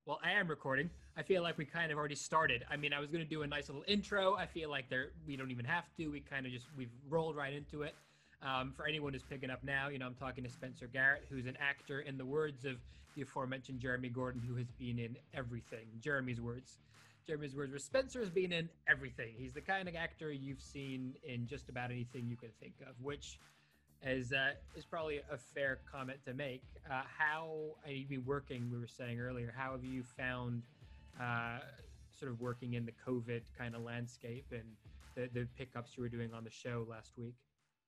Well, I am recording. I feel like we kind of already started. I mean, I was going to do a nice little intro. I feel like we don't even have to. We've rolled right into it. For anyone who's picking up now, I'm talking to Spencer Garrett, who's an actor, in the words of the aforementioned Jeremy Gordon, who has been in everything. Jeremy's words. Jeremy's words were Spencer has been in everything. He's the kind of actor you've seen in just about anything you can think of, which is probably a fair comment to make. How you've been working, we were saying earlier, how have you found uh, sort of working in the COVID kind of landscape and the pickups you were doing on the show last week?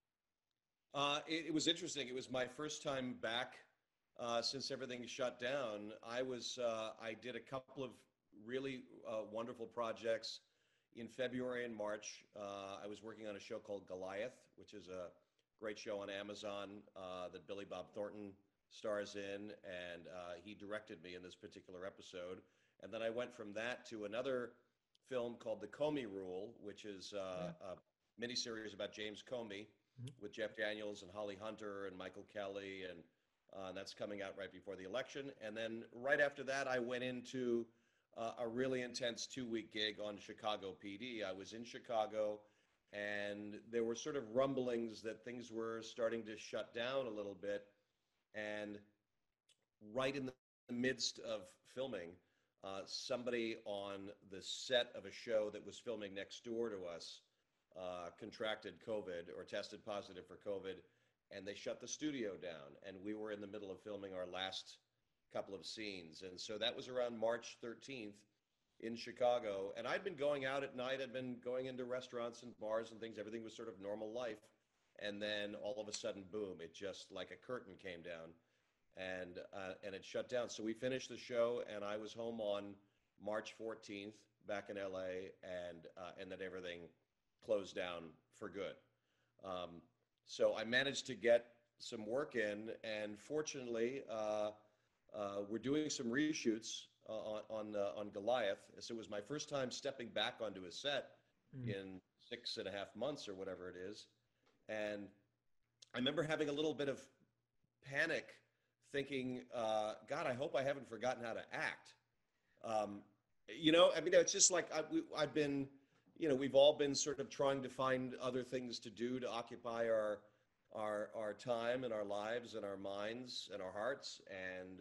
It was interesting. It was my first time back since everything shut down. I did a couple of really wonderful projects in February and March. I was working on a show called Goliath, which is a great show on Amazon that Billy Bob Thornton stars in, and he directed me in this particular episode. And then I went from that to another film called The Comey Rule, which is Yeah. a miniseries about James Comey Mhm. with Jeff Daniels and Holly Hunter and Michael Kelly, and that's coming out right before the election. And then right after that, I went into a really intense 2-week gig on Chicago PD. I was in Chicago, and there were sort of rumblings that things were starting to shut down a little bit. And right in the midst of filming, somebody on the set of a show that was filming next door to us contracted COVID or tested positive for COVID, and they shut the studio down. And we were in the middle of filming our last couple of scenes. And so that was around March 13th in Chicago. And I'd been going out at night, I'd been going into restaurants and bars and things. Everything was sort of normal life. And then all of a sudden, boom, it just like a curtain came down and it shut down. So we finished the show, and I was home on March 14th back in LA, and then everything closed down for good. Um, so I managed to get some work in, and fortunately, we're doing some reshoots on Goliath. So it was my first time stepping back onto a set Mm. in 6.5 months or whatever it is, and I remember having a little bit of panic, thinking, God, I hope I haven't forgotten how to act. Um, I mean, it's just like I've been, we've all been sort of trying to find other things to do to occupy our time and our lives and our minds and our hearts. And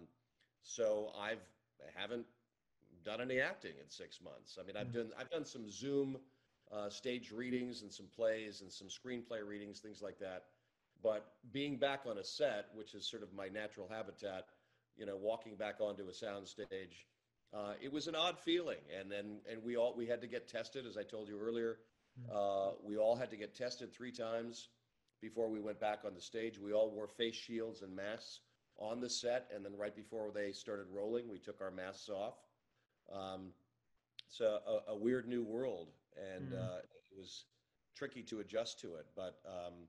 so I haven't done any acting in 6 months. I mean, Mm. I've done some Zoom stage readings and some plays and some screenplay readings, things like that. But being back on a set, which is sort of my natural habitat, walking back onto a sound stage, it was an odd feeling. And we had to get tested, as I told you earlier. Mm. We all had to get tested 3 times before we went back on the stage. We all wore face shields and masks on the set, and then right before they started rolling, we took our masks off. Um, it's a weird new world, and Mm. it was tricky to adjust to it. But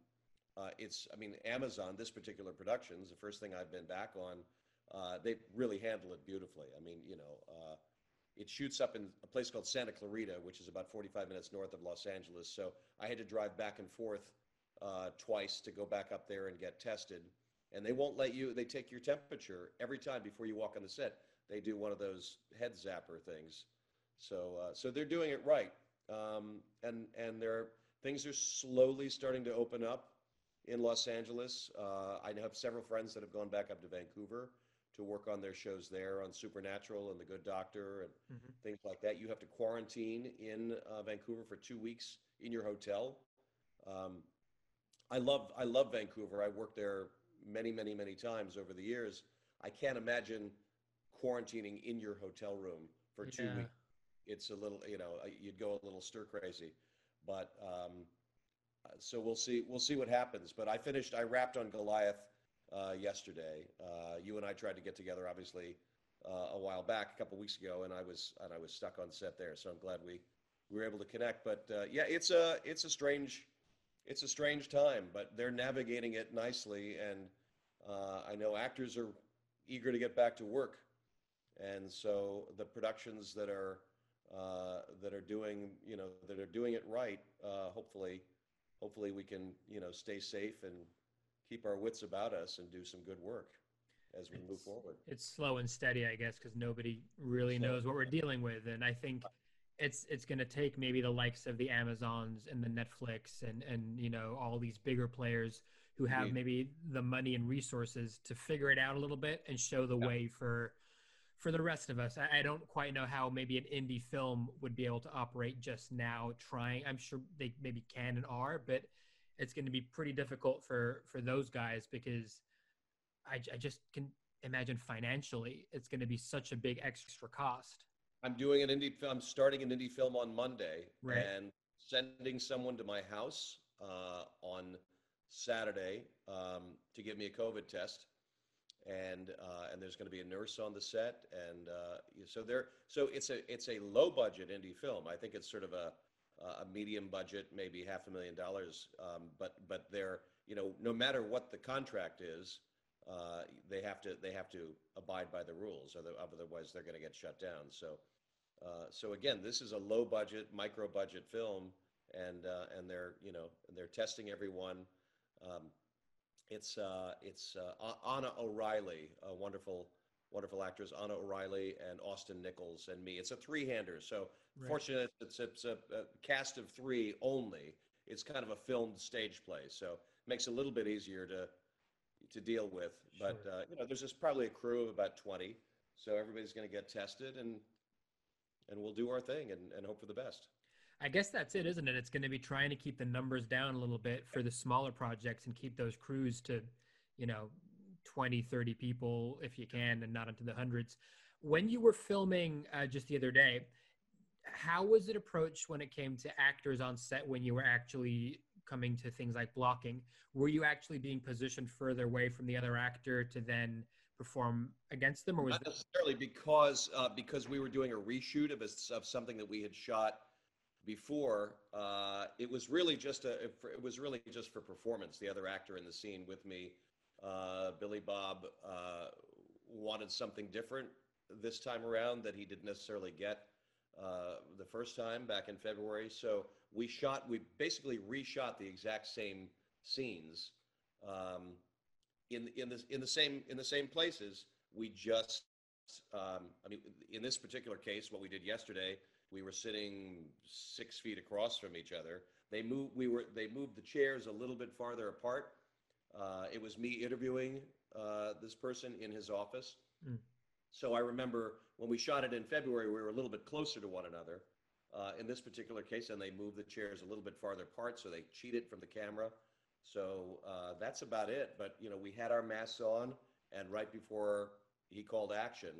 I mean, Amazon, this particular production is the first thing I've been back on. They really handle it beautifully. I mean, it shoots up in a place called Santa Clarita, which is about 45 minutes north of Los Angeles. So I had to drive back and forth twice to go back up there and get tested. And they won't let you, they take your temperature every time before you walk on the set. They do one of those head zapper things. So they're doing it right. And things are slowly starting to open up in Los Angeles. I have several friends that have gone back up to Vancouver to work on their shows there on Supernatural and The Good Doctor and Mhm. things like that. You have to quarantine in Vancouver for 2 weeks in your hotel. Um, I love Vancouver. I worked there many, many, many times over the years. I can't imagine quarantining in your hotel room for two Yeah. weeks. It's a little, you'd go a little stir crazy. But so we'll see what happens. But I wrapped on Goliath yesterday. You and I tried to get together, obviously, a while back, a couple weeks ago, and I was stuck on set there. So I'm glad we were able to connect. But yeah, it's a strange time, but they're navigating it nicely, and I know actors are eager to get back to work, and so the productions that are doing it right, hopefully we can stay safe and keep our wits about us and do some good work. as we move forward. It's slow and steady, I guess, because nobody really So knows what we're dealing with. And I think it's going to take maybe the likes of the Amazons and the Netflix and all these bigger players who have indeed, maybe the money and resources to figure it out a little bit and show the yeah. way for the rest of us. I don't quite know how maybe an indie film would be able to operate just now trying. I'm sure they maybe can and are, but it's going to be pretty difficult for those guys because I just can imagine financially it's going to be such a big extra cost. I'm doing an indie film. I'm starting an indie film on Monday Right. and sending someone to my house on Saturday to give me a COVID test. And there's going to be a nurse on the set, and so it's a low budget indie film. I think it's sort of a medium budget, maybe $500,000. But they're no matter what the contract is, they have to abide by the rules, otherwise they're going to get shut down. So again, this is a low budget, micro budget film, and they're testing everyone. Um, it's Anna O'Reilly, wonderful actors, Anna O'Reilly and Austin Nichols and me. It's a three-hander. So Right. fortunate, it's a cast of three only. It's kind of a filmed stage play, so it makes it a little bit easier to deal with. But Sure. there's just probably a crew of about 20, so everybody's going to get tested, and we'll do our thing and hope for the best. I guess that's it, isn't it? It's going to be trying to keep the numbers down a little bit for the smaller projects and keep those crews to, you know, 20, 30 people if you can and not into the hundreds. When you were filming just the other day, how was it approached when it came to actors on set when you were actually coming to things like blocking? Were you actually being positioned further away from the other actor to then perform against them, or was Not necessarily because we were doing a reshoot of something that we had shot before. It was really just for performance. The other actor in the scene with me, Billy Bob, wanted something different this time around that he didn't necessarily get the first time back in February. So we basically reshot the exact same scenes um, in the same places. We just I mean, in this particular case, what we did yesterday, we were sitting 6 feet across from each other. They moved the chairs a little bit farther apart. It was me interviewing this person in his office. Mm. So I remember when we shot it in February, we were a little bit closer to one another. In this particular case, and they moved the chairs a little bit farther apart, so they cheated from the camera. So that's about it. But we had our masks on, and right before he called action,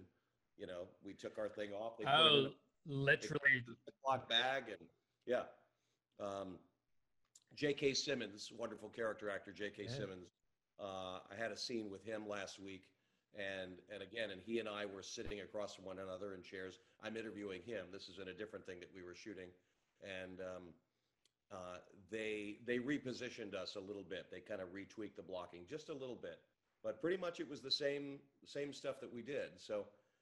we took our thing off. They put it in oh, literally? a Ziploc bag, and yeah. Um, J.K. Simmons, wonderful character actor, J.K. Yeah. Simmons. I had a scene with him last week, and again, and he and I were sitting across from one another in chairs. I'm interviewing him. This is in a different thing that we were shooting, and they repositioned us a little bit. They kind of retweaked the blocking just a little bit, but pretty much it was the same stuff that we did. So,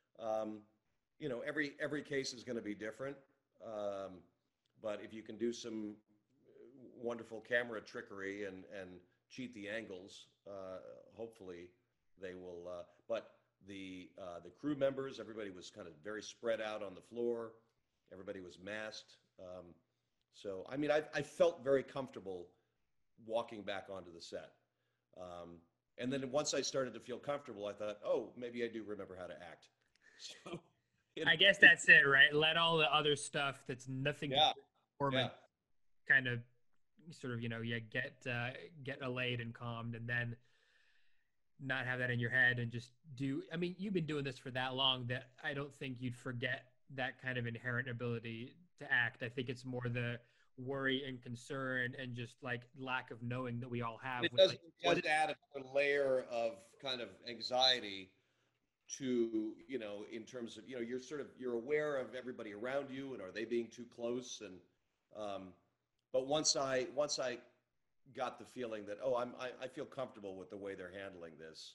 every case is going to be different, but if you can do some wonderful camera trickery and cheat the angles, hopefully they will. But the crew members, everybody was kind of very spread out on the floor. Everybody was masked. So I mean, I felt very comfortable walking back onto the set. And then once I started to feel comfortable, I thought, oh, maybe I do remember how to act. So, I guess that's it, right? Let all the other stuff that's nothing to do yeah, with performance yeah. kind of sort of, get allayed and calmed, and then not have that in your head and just do. I mean, you've been doing this for that long that I don't think you'd forget that kind of inherent ability to act. I think it's more the worry and concern and just like lack of knowing that we all have. It With, does, like, it does add a layer of kind of anxiety to, in terms of, you're aware of everybody around you, and are they being too close? And but once I got the feeling that, oh, I feel comfortable with the way they're handling this,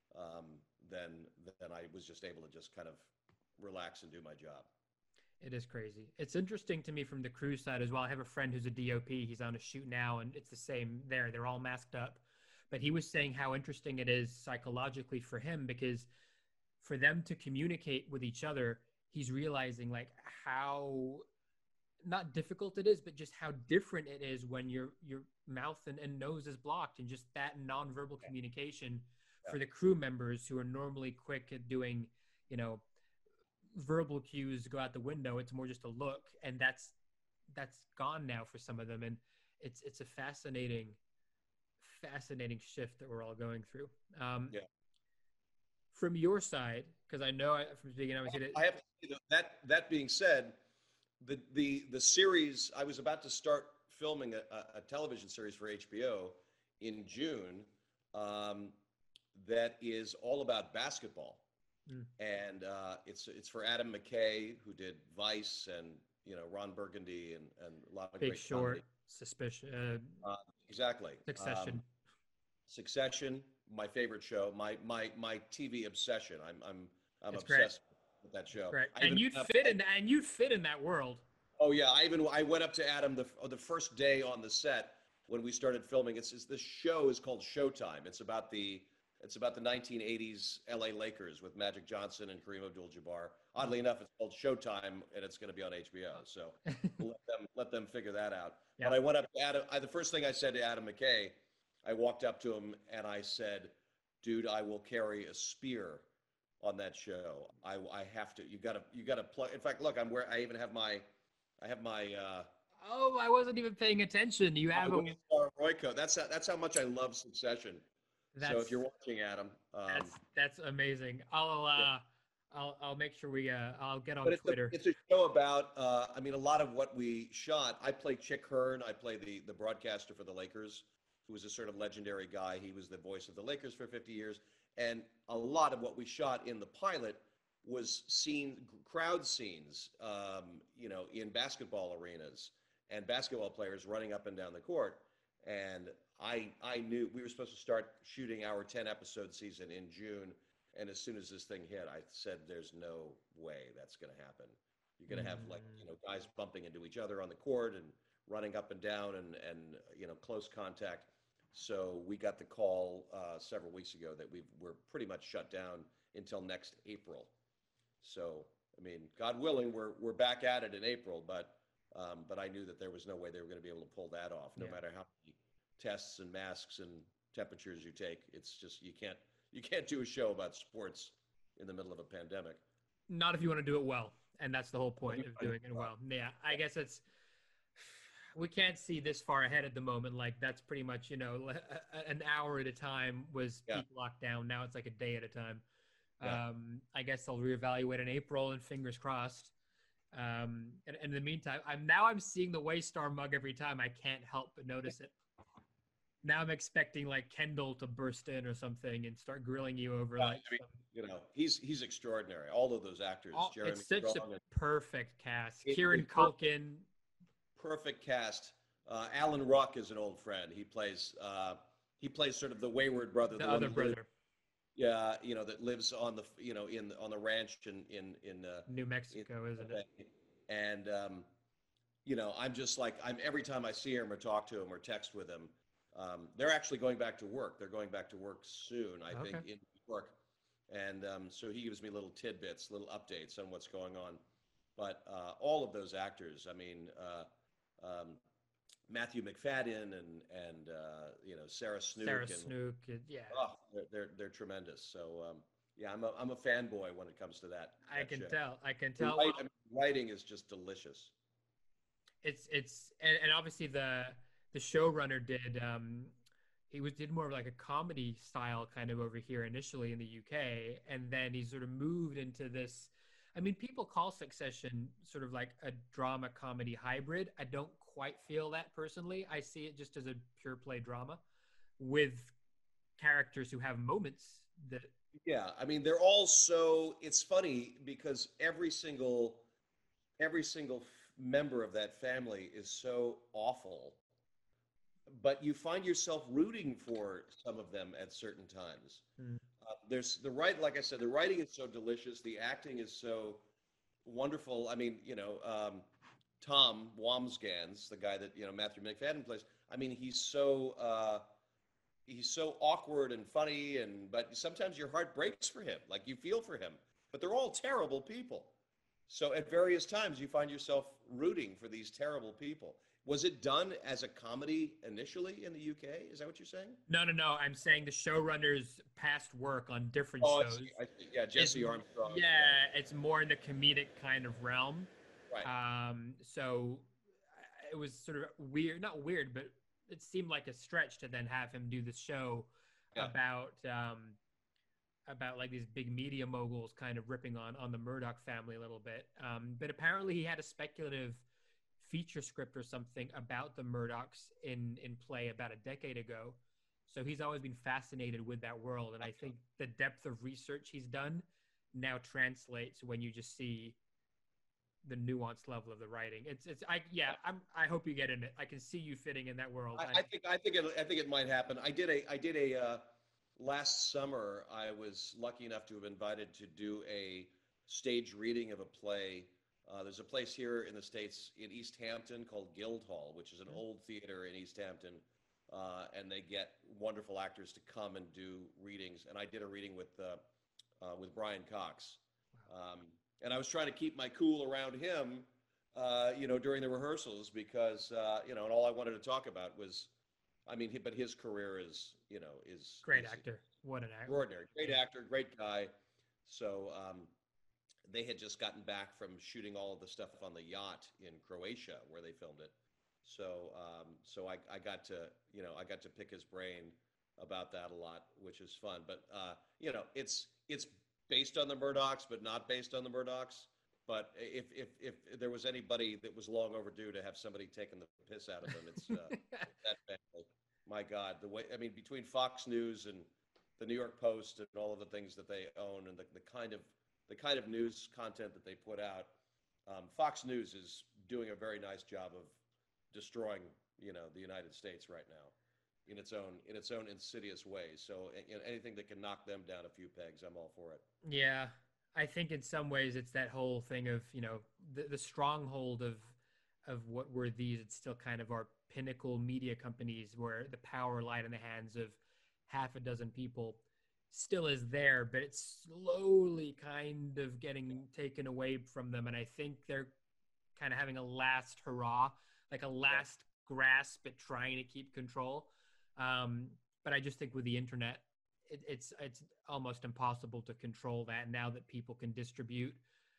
then I was just able to just kind of relax and do my job. It is crazy. It's interesting to me from the crew side as well. I have a friend who's a DOP. He's on a shoot now, and it's the same there. They're all masked up. but he was saying how interesting it is psychologically for him because for them to communicate with each other, he's realizing like how not difficult it is, but just how different it is when your mouth and nose is blocked, and just that nonverbal communication Yeah. for the crew members who are normally quick at doing, you know, verbal cues go out the window. It's more just a look, and that's gone now for some of them, and it's a fascinating shift that we're all going through. Yeah. From your side, because I know from the beginning I was I have to say that being said, the series I was about to start filming a television series for HBO in June, um, that is all about basketball, and it's for Adam McKay, who did Vice and Ron Burgundy and a lot of Big great Short, comedy. Uh, exactly. Succession. Succession, my favorite show, my TV obsession. I'm It's great. obsessed with that show. Right. I even And you'd went up- fit in that world. Oh yeah, I went up to Adam the first day on the set when we started filming. This show is called Showtime. It's about the 1980s LA Lakers with Magic Johnson and Kareem Abdul-Jabbar. Oddly enough, it's called Showtime and it's going to be on HBO. So we'll let them figure that out. Yeah. But I went up to Adam. The first thing I said to Adam McKay, I walked up to him and I said, "Dude, I will carry a spear on that show. I have to. You gotta plug. In fact, look, I even have my. Oh, I wasn't even paying attention. You have a Waystar Royco. That's how much I love Succession. So if you're watching, Adam, that's amazing. I'll make sure I'll get on but Twitter. It's a show about. I mean, a lot of what we shot. I play Chick Hearn. I play the broadcaster for the Lakers, who was a sort of legendary guy. He was the voice of the Lakers for 50 years, and a lot of what we shot in the pilot was crowd scenes, in basketball arenas and basketball players running up and down the court. And I knew we were supposed to start shooting our 10-episode season in June. And as soon as this thing hit, I said, "There's no way that's going to happen. You're going to have guys bumping into each other on the court and running up and down and close contact." So we got the call several weeks ago that we're pretty much shut down until next April. So, I mean, God willing, we're back at it in April, but I knew that there was no way they were going to be able to pull that off, no matter how many tests and masks and temperatures you take. It's just you can't do a show about sports in the middle of a pandemic. Not if you want to do it well, and that's the whole point of doing it well. Yeah, I guess we can't see this far ahead at the moment. Like that's pretty much an hour at a time was peak lockdown. Now it's like a day at a time. Yeah. I guess they'll reevaluate in April, and fingers crossed. And in the meantime, I'm seeing the Waystar mug every time. I can't help but notice it. Now I'm expecting like Kendall to burst in or something and start grilling you over he's extraordinary. All of those actors, Jeremy it's such Strong, a perfect cast. Kieran Culkin. Perfect cast. Alan Ruck is an old friend. He plays sort of the wayward brother, The other brother. Yeah, that lives on the on the ranch in New Mexico, isn't it? And I'm just like every time I see him or talk to him or text with him, they're actually going back to work. They're going back to work soon, I think, in New York. And so he gives me little tidbits, little updates on what's going on. But all of those actors, I mean, Matthew McFadden and Sarah Snook. Yeah. Oh, they're tremendous. So I'm a fanboy when it comes to that. I can show. tell. Writing is just delicious. It's and obviously the showrunner did did more of like a comedy style kind of over here initially in the UK, and then he sort of moved into this. I mean, people call Succession sort of like a drama comedy hybrid. I don't quite feel that personally. I see it just as a pure play drama with characters who have moments that. Yeah, I mean, they're all so. It's funny because every single member of that family is so awful, but you find yourself rooting for some of them at certain times. There's like I said, the writing is so delicious. The acting is so wonderful. I mean, Tom Wamsgans, the guy that Matthew McFadden plays. I mean, he's so he's so awkward and funny, but sometimes your heart breaks for him, like you feel for him. But they're all terrible people. So at various times you find yourself rooting for these terrible people. Was it done as a comedy initially in the UK? Is that what you're saying? No, no, no. I'm saying the showrunner's past work on different Oh, shows I see. Yeah, is, Jesse Armstrong. yeah, Yeah, it's more in the comedic kind of realm. right. So it was sort of weird, not weird, but it seemed like a stretch to then have him do this show Yeah. about like these big media moguls kind of ripping on the Murdoch family a little bit. But apparently he had a speculative feature script or something about the Murdochs in play about a decade ago. So he's always been fascinated with that world, and I think the depth of research he's done now translates when you just see the nuanced level of the writing. I hope you get in it. I can see you fitting in that world. I think it might happen. I did a last summer. I was lucky enough to have invited to do a stage reading of a play. There's a place here in the States in East Hampton called Guildhall, which is an old theater in East Hampton, and they get wonderful actors to come and do readings. And I did a reading with Brian Cox. And I was trying to keep my cool around him, during the rehearsals because, and all I wanted to talk about was, but his career is Great actor. What an actor. Extraordinary. Great actor, great guy. So they had just gotten back from shooting all of the stuff on the yacht in Croatia where they filmed it. So I got to pick his brain about that a lot, which is fun. But it's based on the Murdochs, but not based on the Murdochs. But if there was anybody that was long overdue to have somebody taking the piss out of them, it's that family. My God, between Fox News and the New York Post and all of the things that they own and the kind of news content that they put out, Fox News is doing a very nice job of destroying the United States right now in its own insidious ways. So anything that can knock them down a few pegs, I'm all for it. Yeah, I think in some ways it's that whole thing of the stronghold of what were these. It's still kind of our pinnacle media companies where the power lied in the hands of half a dozen people still is there, but it's slowly kind of getting taken away from them. And I think they're kind of having a last hurrah, like a last grasp at trying to keep control. But I just think with the internet, it's almost impossible to control that now that people can distribute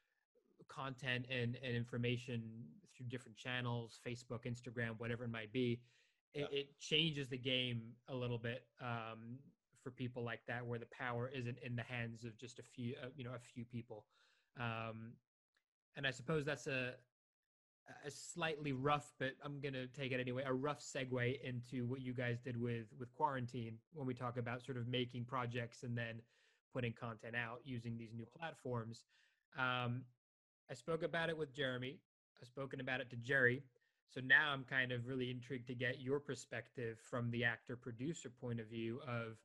content and information through different channels, Facebook, Instagram, whatever it might be. It changes the game a little bit for people like that, where the power isn't in the hands of just a few people. And I suppose that's a slightly rough, but I'm going to take it anyway, a rough segue into what you guys did with Quarantine when we talk about sort of making projects and then putting content out using these new platforms. I spoke about it with Jeremy. I've spoken about it to Jerry. So now I'm kind of really intrigued to get your perspective from the actor-producer point of view of,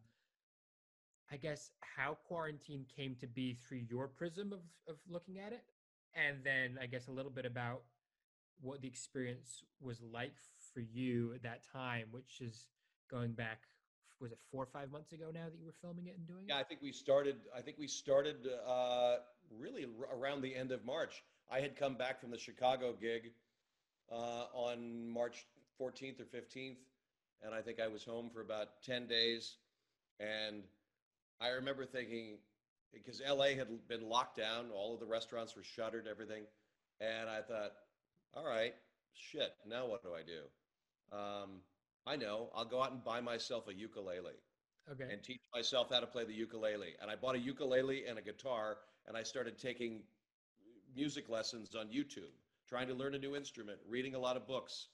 I guess, how Quarantine came to be through your prism of looking at it. And then I guess a little bit about what the experience was like for you at that time, which is going back, was it 4 or 5 months ago now that you were filming it and doing it? Yeah, I think we started really around the end of March. I had come back from the Chicago gig on March 14th or 15th, and I think I was home for about 10 days. And I remember thinking, because LA had been locked down, all of the restaurants were shuttered, everything. And I thought, all right, shit, now what do I do? I know, I'll go out and buy myself a ukulele. Okay. And teach myself how to play the ukulele. And I bought a ukulele and a guitar, and I started taking music lessons on YouTube, trying to learn a new instrument, reading a lot of books,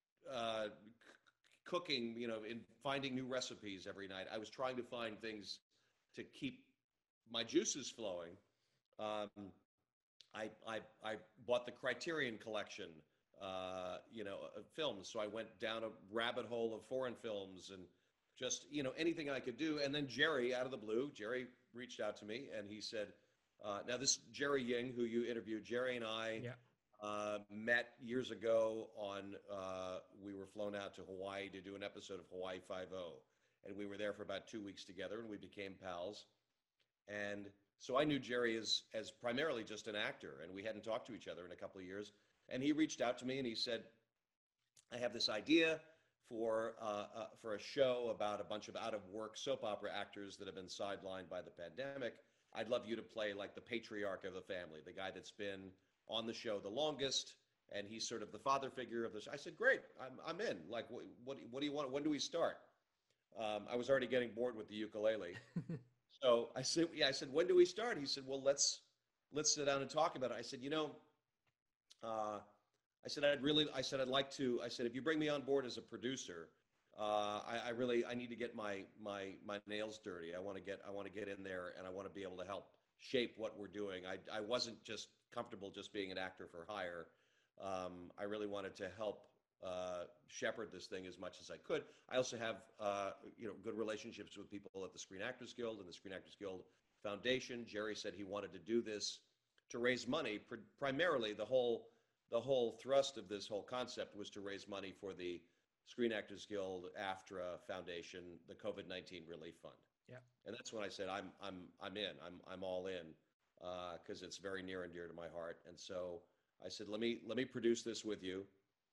cooking, and finding new recipes every night. I was trying to find things to keep my juices flowing. I bought the Criterion collection, of films. So I went down a rabbit hole of foreign films and just, anything I could do. And then Jerry, out of the blue, Jerry reached out to me and he said, now this Jerry Ying, who you interviewed, Jerry and I met years ago we were flown out to Hawaii to do an episode of Hawaii Five-0. and we were there for about 2 weeks together, and we became pals. And so I knew Jerry as primarily just an actor, and we hadn't talked to each other in a couple of years. And he reached out to me and he said, I have this idea for a show about a bunch of out of work soap opera actors that have been sidelined by the pandemic. I'd love you to play like the patriarch of the family, the guy that's been on the show the longest, and he's sort of the father figure of this. I said, great, I'm in. Like, what do you want? When do we start? I was already getting bored with the ukulele. So I said, yeah, I said, when do we start? He said, well, let's sit down and talk about it. I said, I said, I'd like to, I said, if you bring me on board as a producer, I need to get my nails dirty. I want to get in there, and I want to be able to help shape what we're doing. I wasn't just comfortable just being an actor for hire. I really wanted to help shepherd this thing as much as I could. I also have good relationships with people at the Screen Actors Guild and the Screen Actors Guild Foundation. Jerry said he wanted to do this to raise money. Primarily, the whole thrust of this whole concept was to raise money for the Screen Actors Guild AFTRA Foundation, the COVID-19 Relief Fund. Yeah. And that's when I said I'm in. I'm all in because it's very near and dear to my heart. And so I said, let me produce this with you.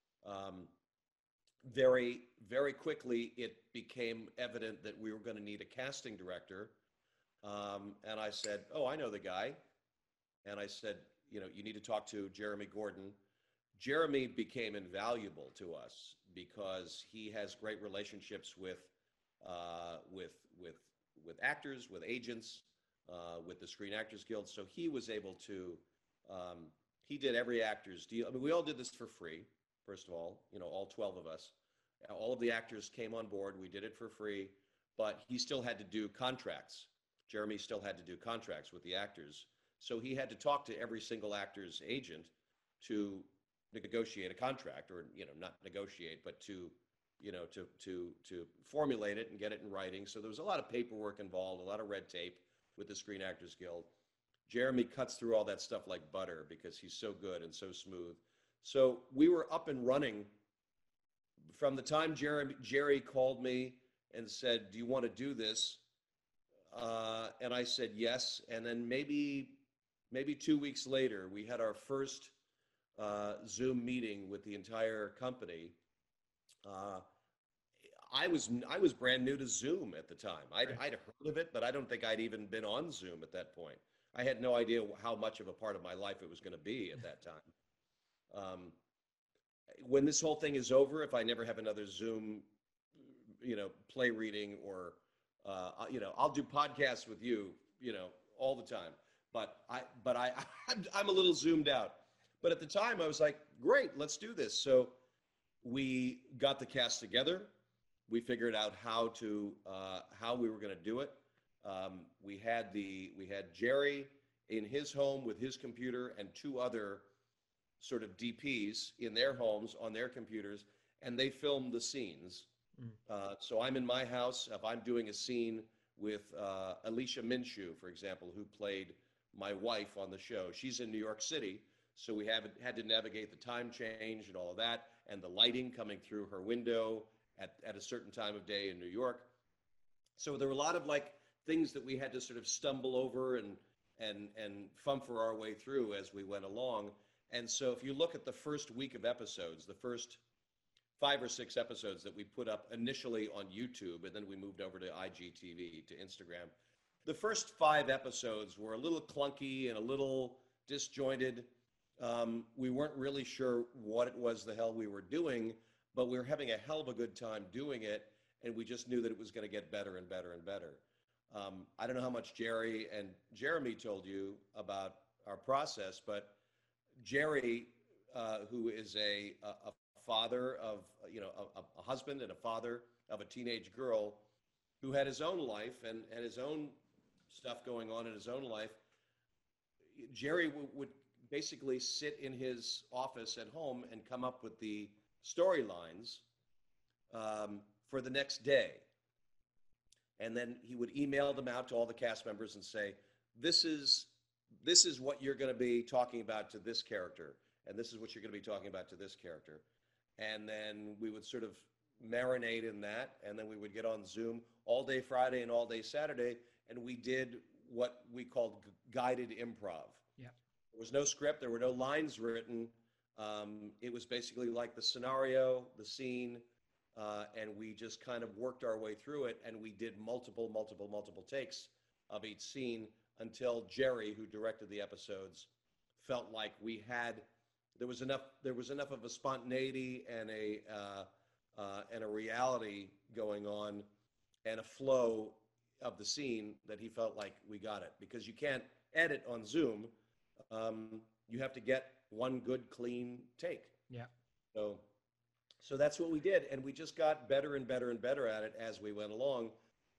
Very, very quickly, it became evident that we were going to need a casting director. And I said, oh, I know the guy. And I said, you need to talk to Jeremy Gordon. Jeremy became invaluable to us because he has great relationships with actors, with agents, with the Screen Actors Guild. So he was able to, he did every actor's deal. I mean, we all did this for free, first of all, all 12 of us. All of the actors came on board. We did it for free, but he still had to do contracts. Jeremy still had to do contracts with the actors. So he had to talk to every single actor's agent to negotiate a contract, or not negotiate, but to formulate it and get it in writing. So there was a lot of paperwork involved, a lot of red tape with the Screen Actors Guild. Jeremy cuts through all that stuff like butter because he's so good and so smooth. So we were up and running from the time Jerry called me and said, do you want to do this? And I said yes. And then maybe 2 weeks later, we had our first Zoom meeting with the entire company. I was brand new to Zoom at the time. I'd heard of it, but I don't think I'd even been on Zoom at that point. I had no idea how much of a part of my life it was going to be at that time. When this whole thing is over, if I never have another Zoom, play reading, or I'll do podcasts with you, all the time. But I'm a little zoomed out. But at the time, I was like, great, let's do this. So we got the cast together. We figured out how we were going to do it. We had Jerry in his home with his computer and two other sort of DPs in their homes on their computers, and they filmed the scenes. So I'm in my house. If I'm doing a scene with Alicia Minshew, for example, who played my wife on the show, she's in New York City. So we had to navigate the time change and all of that, and the lighting coming through her window at a certain time of day in New York. So there were a lot of things that we had to sort of stumble over and fumfer our way through as we went along. And so if you look at the first week of episodes, the first 5 or 6 episodes that we put up initially on YouTube, and then we moved over to IGTV, to Instagram, the first 5 episodes were a little clunky and a little disjointed. We weren't really sure what it was the hell we were doing, but we were having a hell of a good time doing it, and we just knew that it was going to get better and better and better. I don't know how much Jerry and Jeremy told you about our process, but Jerry, who is a father of, a husband and a father of a teenage girl who had his own life and his own stuff going on in his own life, Jerry would basically sit in his office at home and come up with the storylines for the next day. And then he would email them out to all the cast members and say, this is what you're going to be talking about to this character, and this is what you're going to be talking about to this character. And then we would sort of marinate in that, and then we would get on Zoom all day Friday and all day Saturday, and we did what we called guided improv. Yeah. There was no script, there were no lines written. It was basically like the scenario, the scene, and we just kind of worked our way through it, and we did multiple takes of each scene until Jerry, who directed the episodes, felt like there was enough of a spontaneity and a reality going on and a flow of the scene that he felt like we got it, because you can't edit on Zoom. You have to get one good clean take. Yeah. So that's what we did, and we just got better and better and better at it as we went along,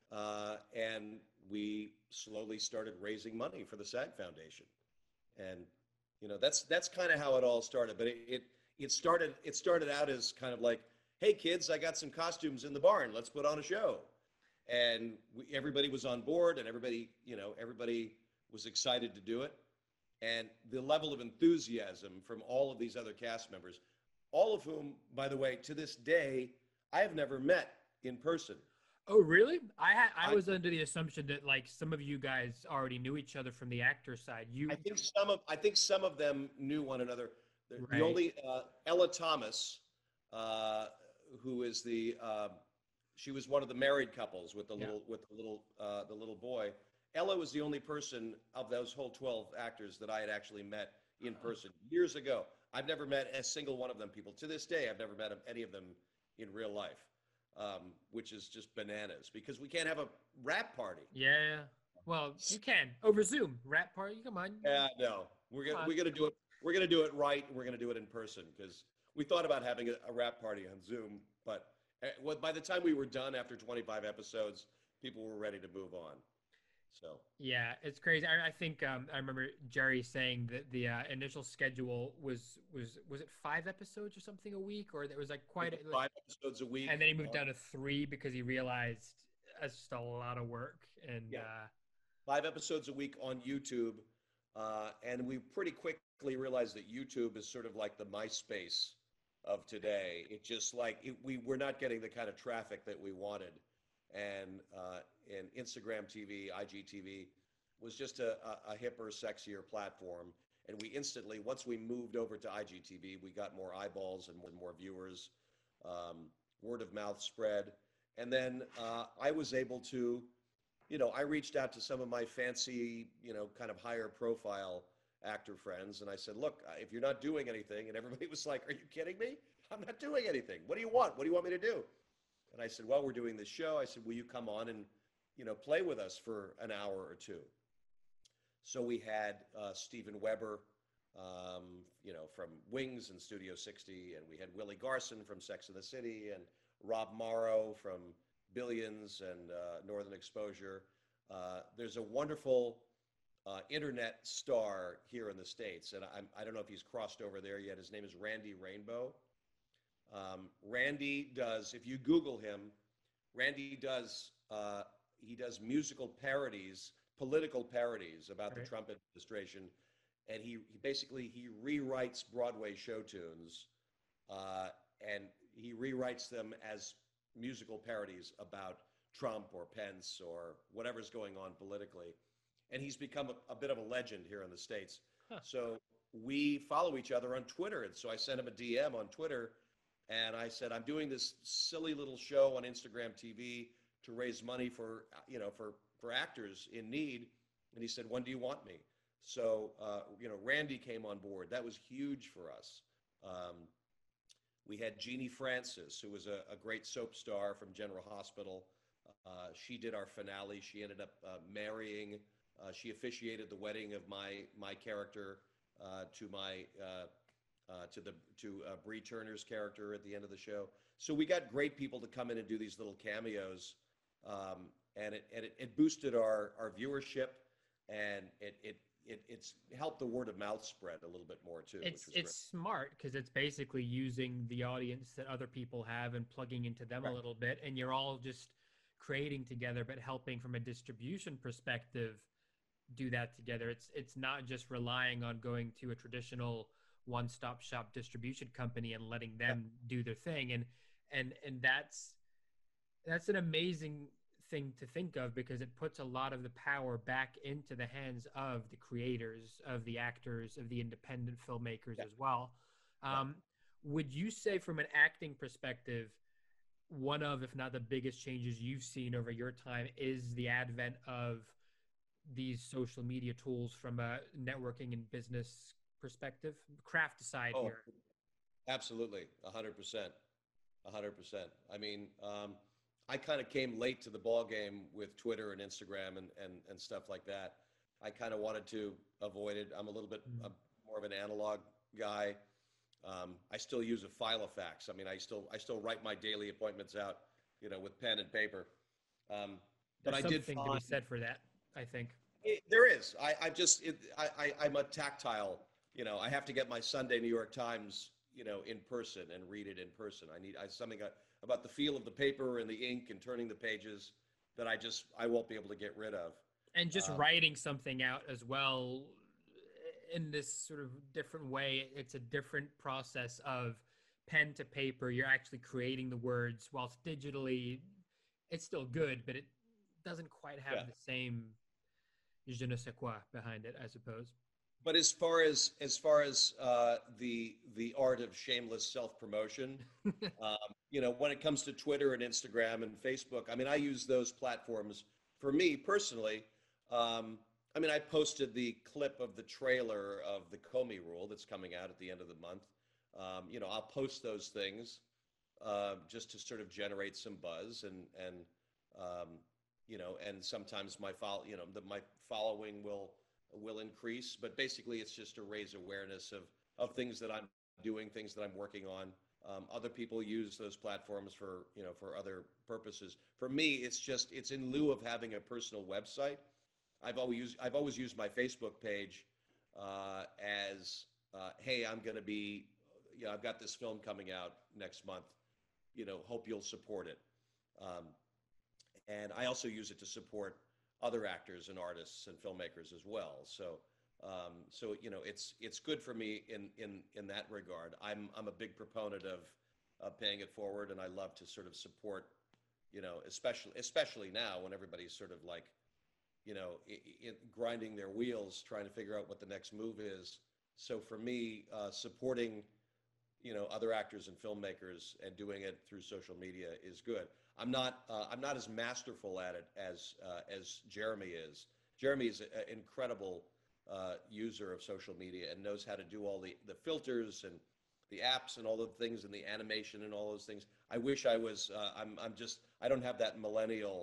and we slowly started raising money for the SAG Foundation, and that's kind of how it all started. But it started out as kind of like, hey kids, I got some costumes in the barn, let's put on a show, and everybody was on board, and everybody was excited to do it. And the level of enthusiasm from all of these other cast members, all of whom, by the way, to this day, I have never met in person. Oh, really? I was under the assumption that like some of you guys already knew each other from the actor side. I think some of them knew one another. Right. The only Ella Thomas, who is she was one of the married couples with the little boy. Ella was the only person of those whole 12 actors that I had actually met in person years ago. I've never met a single one of them people. To this day, I've never met any of them in real life, which is just bananas, because we can't have a rap party. Yeah. Well, you can over Zoom. Rap party, come on. Yeah, no. We're gonna do it. We're gonna do it right. And we're gonna do it in person, because we thought about having a rap party on Zoom, but by the time we were done after 25 episodes, people were ready to move on. So yeah, it's crazy. I think I remember Jerry saying that the initial schedule was it 5 episodes or something a week, or there was like quite 5 episodes a week, and then he moved down to 3 because he realized that's just a lot of work. And 5 epesodes a week on YouTube, and we pretty quickly realized that YouTube is sort of like the MySpace of today. It just we were not getting the kind of traffic that we wanted. And Instagram TV, IGTV, was just a hipper, sexier platform. And we instantly, once we moved over to IGTV, we got more eyeballs and more viewers. Word of mouth spread. And then I was able to, I reached out to some of my fancy, kind of higher profile actor friends. And I said, look, if you're not doing anything, and everybody was like, are you kidding me? I'm not doing anything. What do you want? What do you want me to do? And I said, well, we're doing this show. I said, will you come on and, play with us for an hour or two? So we had Steven Weber, from Wings and Studio 60, and we had Willie Garson from Sex and the City, and Rob Morrow from Billions and Northern Exposure. There's a wonderful internet star here in the States, and I don't know if he's crossed over there yet. His name is Randy Rainbow. Randy does, if you Google him, Randy does, he does musical parodies, political parodies about the Trump administration. And he basically rewrites Broadway show tunes, and he rewrites them as musical parodies about Trump or Pence or whatever's going on politically. And he's become a bit of a legend here in the States. Huh. So we follow each other on Twitter. And so I sent him a DM on Twitter, and I said, I'm doing this silly little show on Instagram TV to raise money for actors in need. And he said, when do you want me? So, Randy came on board. That was huge for us. We had Jeannie Francis, who was a great soap star from General Hospital. She did our finale. She ended up marrying. She officiated the wedding of my character to Bree Turner's character at the end of the show. So we got great people to come in and do these little cameos, and it boosted our viewership, and it's helped the word of mouth spread a little bit more too. It's smart, because it's basically using the audience that other people have and plugging into them a little bit, and you're all just creating together, but helping from a distribution perspective do that together. It's not just relying on going to a traditional one-stop shop distribution company and letting them do their thing. And And that's an amazing thing to think of, because it puts a lot of the power back into the hands of the creators, of the actors, of the independent filmmakers Yeah. as well. Yeah. Would you say, from an acting perspective, one of, if not the biggest changes you've seen over your time is the advent of these social media tools from a networking and business perspective, craft aside Oh, here? absolutely. 100%. 100%. I mean, I kind of came late to the ball game with Twitter and Instagram and stuff like that. I kind of wanted to avoid it. I'm a little bit more of an analog guy. I still use a Filofax. I mean, I still write my daily appointments out, with pen and paper. But There's I did something to be find said for that, I think. there is. I'm a tactile. I have to get my Sunday New York Times, in person and read it in person. Something about the feel of the paper and the ink and turning the pages that I won't be able to get rid of. And just Um, writing something out as well in this sort of different way. It's a different process of pen to paper. You're actually creating the words, whilst digitally it's still good, but it doesn't quite have yeah. the same je ne sais quoi behind it, I suppose. But as far as the art of shameless self promotion, when it comes to Twitter and Instagram and Facebook, I mean, I use those platforms for me personally. I mean, I posted the clip of the trailer of the Comey rule that's coming out at the end of the month. I'll post those things just to sort of generate some buzz um, and sometimes my following will increase. But basically, it's just to raise awareness of things that I'm doing, things that I'm working on. Other people use those platforms for other purposes. For me, it's in lieu of having a personal website. I've always used my Facebook page as hey, I'm going to be, I've got this film coming out next month. Hope you'll support it. Um, and I also use it to support other actors and artists and filmmakers as well. So it's good for me in that regard. I'm a big proponent of paying it forward, and I love to sort of support, especially now when everybody's sort of like, grinding their wheels trying to figure out what the next move is. So for me, supporting other actors and filmmakers and doing it through social media is good. I'm not as masterful at it as Jeremy is. Jeremy is an incredible user of social media and knows how to do all the filters and the apps and all the things and the animation and all those things. I wish I was. I don't have that millennial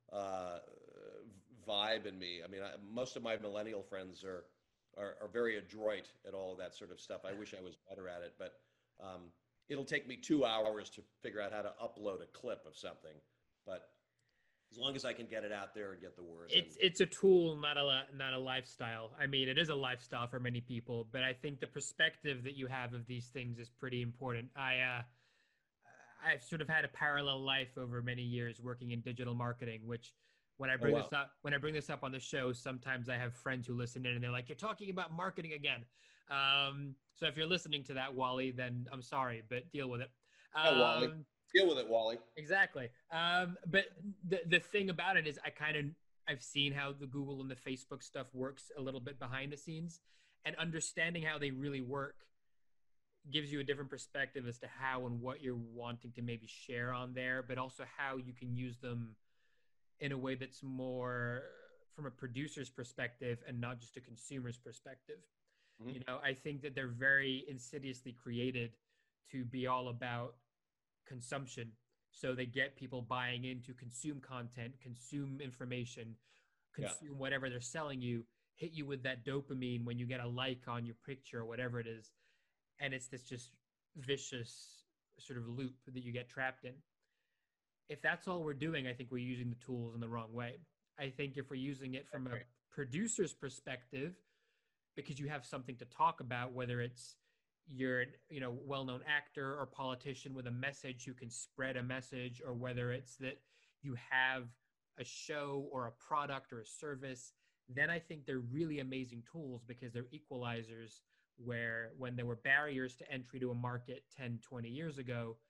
vibe in me. I mean, most of my millennial friends are very adroit at all of that sort of stuff. I wish I was better at it, but it'll take me 2 hours to figure out how to upload a clip of something. But as long as I can get it out there and get the word, It's a tool, not a lifestyle. I mean, it is a lifestyle for many people, but I think the perspective that you have of these things is pretty important. I've sort of had a parallel life over many years working in digital marketing, which oh wow, when I bring this up on the show, sometimes I have friends who listen in and they're like, "You're talking about marketing again." So if you're listening to that, Wally, then I'm sorry, but deal with it. oh Wally, deal with it, Wally. Exactly. But the thing about it is, I've seen how the Google and the Facebook stuff works a little bit behind the scenes, and understanding how they really work gives you a different perspective as to how and what you're wanting to maybe share on there, but also how you can use them in a way that's more from a producer's perspective and not just a consumer's perspective. Mhm. I think that they're very insidiously created to be all about consumption. So they get people buying in to consume content, consume information, Yeah, consume whatever they're selling you, hit you with that dopamine when you get a like on your picture or whatever it is. And it's this just vicious sort of loop that you get trapped in. If that's all we're doing, I think we're using the tools in the wrong way. I think if we're using it from a right. producer's perspective, because you have something to talk about, whether it's you're well-known actor or politician with a message who can spread a message, or whether it's that you have a show or a product or a service, then I think they're really amazing tools, because they're equalizers, where when there were barriers to entry to a market 10, 20 years ago,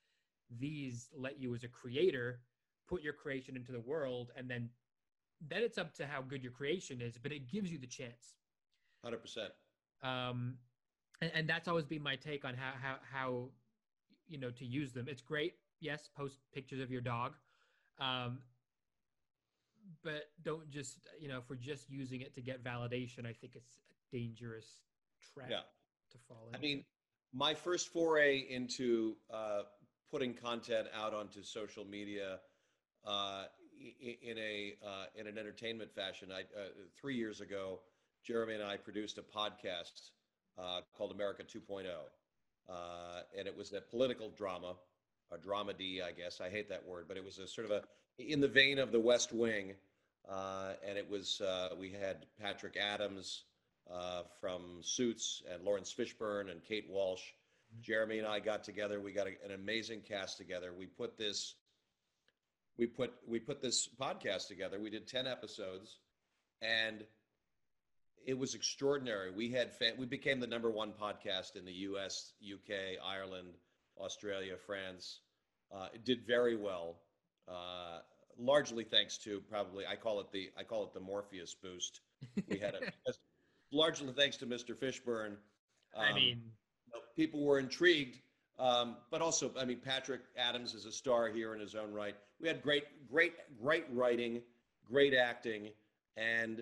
these let you as a creator put your creation into the world, and then it's up to how good your creation is, but it gives you the chance. 100%. um and that's always been my take on how to use them. It's great, yes, post pictures of your dog, um but don't just, if we're just using it to get validation, I think it's a dangerous trap Yeah. to fall I into. mean, my first foray into putting content out onto social media uh, in an entertainment fashion. 3 years ago, Jeremy and I produced a podcast called America 2.0, and it was a political drama, a dramedy, I guess. I hate that word, but it was a sort of a in the vein of The West Wing, and it was we had Patrick Adams from Suits and Lawrence Fishburne and Kate Walsh. Jeremy and I got together. We got an amazing cast together. We put this podcast together. We did 10 episodes, and it was extraordinary. We became the number one podcast in the US, UK, Ireland, Australia, France. It did very well, largely thanks to probably I call it the Morpheus boost. We had largely thanks to Mr. Fishburne. I mean, People were intrigued, but also, I mean, Patrick Adams is a star here in his own right. We had great writing, great acting, and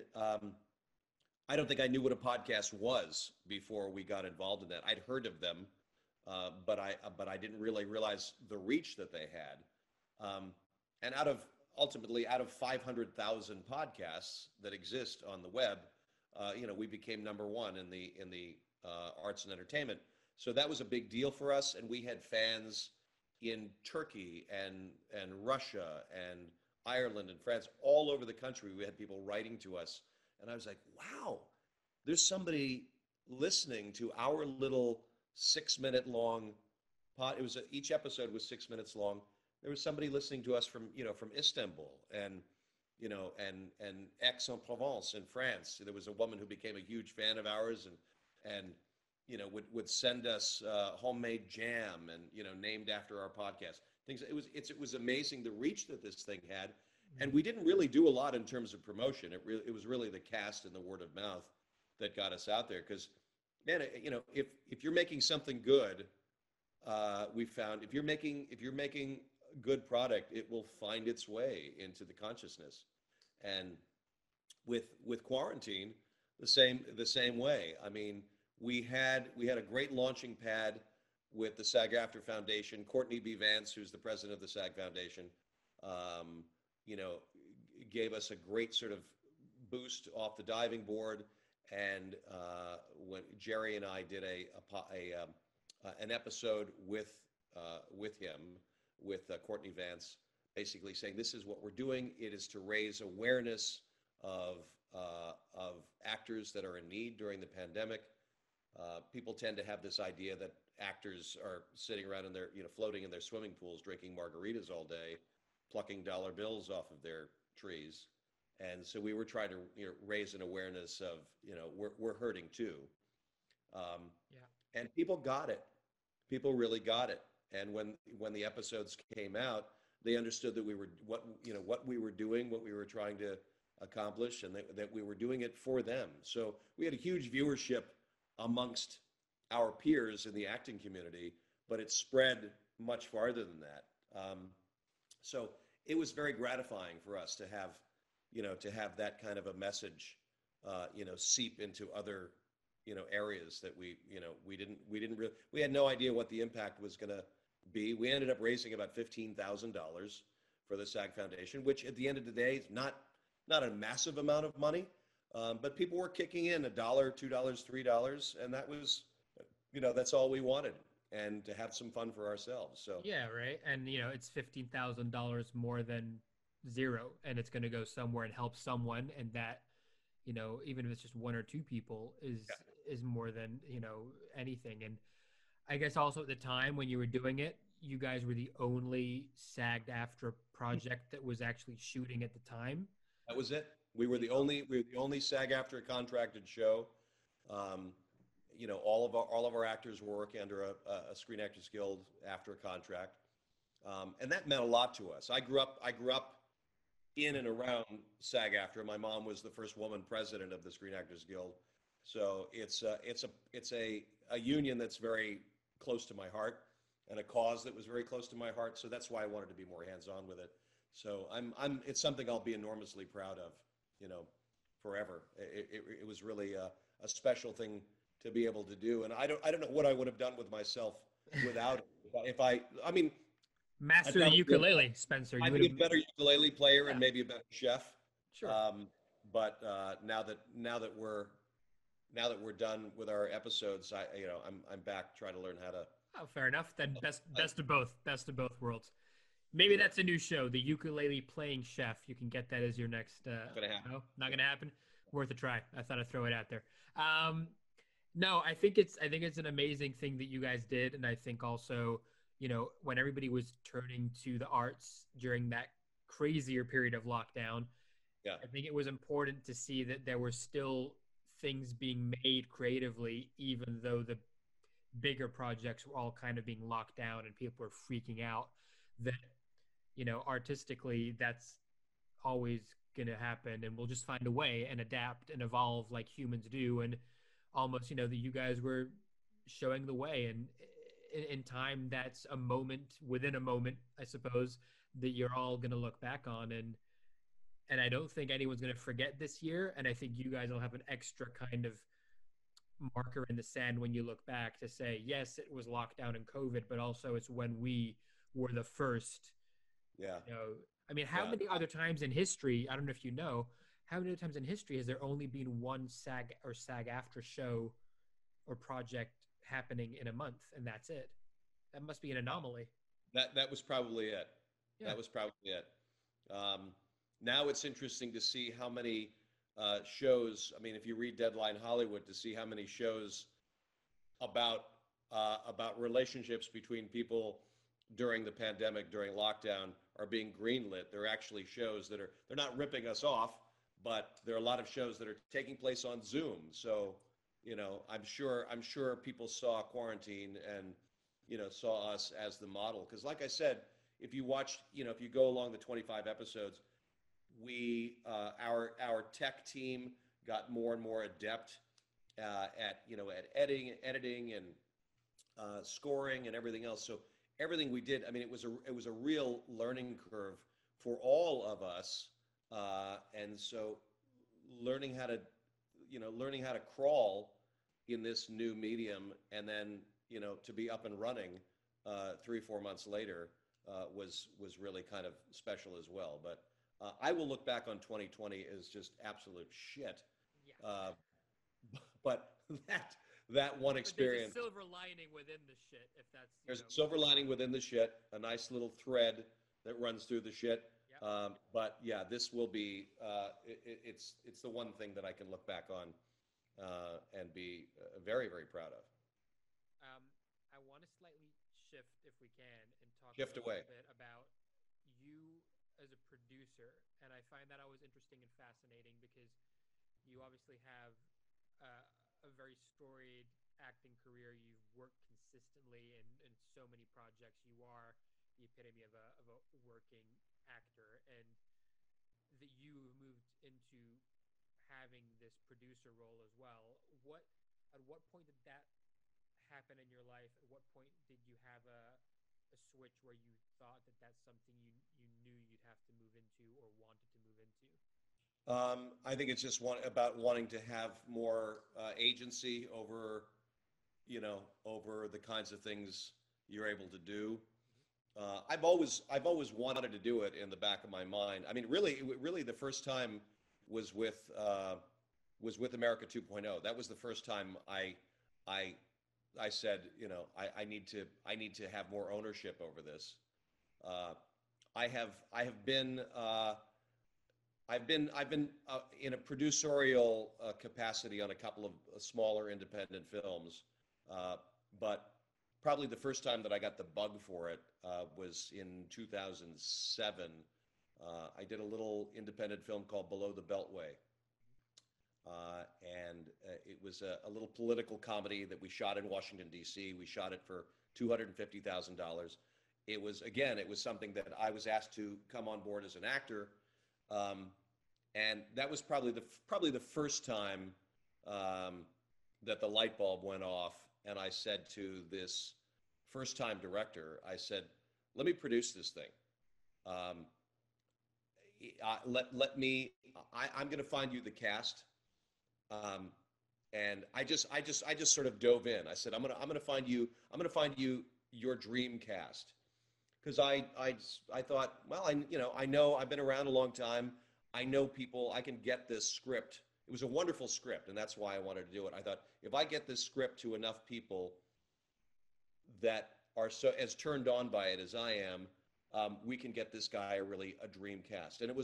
I don't think I knew what a podcast was before we got involved in that. I'd heard of them, but I didn't really realize the reach that they had. And ultimately out of 500,000 podcasts that exist on the web, we became number one in the arts and entertainment. So that was a big deal for us, and we had fans in Turkey and Russia and Ireland and France, all over the country. We had people writing to us, and I was like, wow, there's somebody listening to our little 6-minute long pod. Each episode was 6 minutes long. There was somebody listening to us from Istanbul and Aix-en-Provence in France. There was a woman who became a huge fan of ours and would send us homemade jam and named after our podcast. It was amazing the reach that this thing had, and we didn't really do a lot in terms of promotion. It was really the cast and the word of mouth that got us out there. Because, man, if you're making something good, we found if you're making good product, it will find its way into the consciousness. And with quarantine, the same way. I mean, we had a great launching pad with the SAG-AFTRA Foundation. Courtney B. Vance, who's the president of the SAG Foundation, gave us a great sort of boost off the diving board. And when Jerry and I did an episode with him, with Courtney Vance, basically saying this is what we're doing. It is to raise awareness of actors that are in need during the pandemic. People tend to have this idea that actors are sitting around in their, floating in their swimming pools, drinking margaritas all day, plucking dollar bills off of their trees. And so we were trying to raise an awareness of, we're hurting too. And people got it. People really got it. And when the episodes came out, they understood that what we were doing, what we were trying to accomplish, and that we were doing it for them. So we had a huge viewership amongst our peers in the acting community, but it spread much farther than that. So it was very gratifying for us to have that kind of a message, seep into other, areas that we had no idea what the impact was going to be. We ended up raising about $15,000 for the SAG Foundation, which at the end of the day is not a massive amount of money, but people were kicking in $1, $2, $3, and that was, that's all we wanted, and to have some fun for ourselves. So yeah, right. And it's $15,000 more than zero, and it's going to go somewhere and help someone, and that, even if it's just one or two people, is more than anything. And I guess also at the time when you were doing it, you guys were the only SAG-AFTRA project that was actually shooting at the time. That was it. We were the only SAG-AFTRA contracted show. All of our actors were working under a Screen Actors Guild AFTRA contract. and that meant a lot to us. I grew up in and around SAG-AFTRA. My mom was the first woman president of the Screen Actors Guild, so it's a union that's very close to my heart, and a cause that was very close to my heart. So that's why I wanted to be more hands-on with it. So it's something I'll be enormously proud of, you know, forever. It was really a special thing to be able to do, and I don't know what I would have done with myself without it. I mean, I Master the probably would. ukulele, Spencer. You I'd would be a have. better ukulele player Yeah, and maybe a better chef. sure. But now that we're done with our episodes, I'm back trying to learn how to. Oh, fair enough. Then I, best of both worlds. Maybe yeah, that's a new show, the ukulele playing chef. You can get that as your next. not gonna happen. No, not gonna happen. Worth a try. I thought I'd throw it out there. No, I think it's an amazing thing that you guys did, and I think also, when everybody was turning to the arts during that crazier period of lockdown, Yeah, I think it was important to see that there were still things being made creatively, even though the bigger projects were all kind of being locked down and people were freaking out. That, artistically, that's always going to happen, and we'll just find a way and adapt and evolve like humans do. And almost, that you guys were showing the way, and in time, that's a moment within a moment, I suppose, that you're all going to look back on. And I don't think anyone's going to forget this year. And I think you guys will have an extra kind of marker in the sand when you look back to say, yes, it was lockdown and COVID, but also it's when we were the first. yeah, you know I mean, how yeah. many other times in history, I don't know if you know, how many other times in history has there only been one SAG after show or project happening in a month, and that's it? That must be an anomaly. That was probably it. Yeah. That was probably it. Um, Now it's interesting to see how many shows. I mean, if you read Deadline Hollywood, to see how many shows about about relationships between people during the pandemic, during lockdown, are being greenlit. They're actually shows that they're not ripping us off, but there are a lot of shows that are taking place on Zoom. So, I'm sure people saw Quarantine and saw us as the model. Because, like I said, if you go along the 25 episodes, our tech team got more and more adept at editing and scoring and everything else. So everything we did, I mean, it was a real learning curve for all of us, and so learning how to learning how to crawl in this new medium, and then to be up and running 3-4 months later was really kind of special as well. But I will look back on 2020 as just absolute shit. Yeah. Uh, but that one But there's a experience, silver lining within the shit, if that's, there's a silver lining within the shit, a nice little thread that runs through the shit. Yep. But yeah, this will be it's the one thing that I can look back on and be very, very proud of. I want to slightly shift, if we can, and talk a Shift little away. bit about you as a producer. And I find that always interesting and fascinating because you obviously have a very storied acting career. You've worked consistently in so many projects. You are the epitome of a working actor, and that you moved into having this producer role as well. At what point did that happen in your life? At what point did you have a switch where you thought that that's something you knew you'd have to move into or wanted to move into? I think it's just about wanting to have more agency over, over the kinds of things you're able to do. I've always wanted to do it in the back of my mind. I mean, really, the first time was with America 2.0. That was the first time I I said, I need to have more ownership over this. Uh, I have been I've been in a producerial capacity on a couple of smaller independent films, but probably the first time that I got the bug for it was in 2007. I did a little independent film called Below the Beltway, and it was a little political comedy that we shot in Washington, D.C. We shot it for $250,000, it was something that I was asked to come on board as an actor, um, and that was probably the first time um, that the light bulb went off, and I said to this first time director, I said, "Let me produce this thing. Um, let me. I'm going to find you the cast." Um, and I just sort of dove in. I said, I'm gonna find you. I'm gonna find you your dream cast, because I thought, well, I know I've been around a long time. I know people. I can get this script. It was a wonderful script, and that's why I wanted to do it. I thought, if I get this script to enough people that are so as turned on by it as I am, we can get this guy a dream cast. And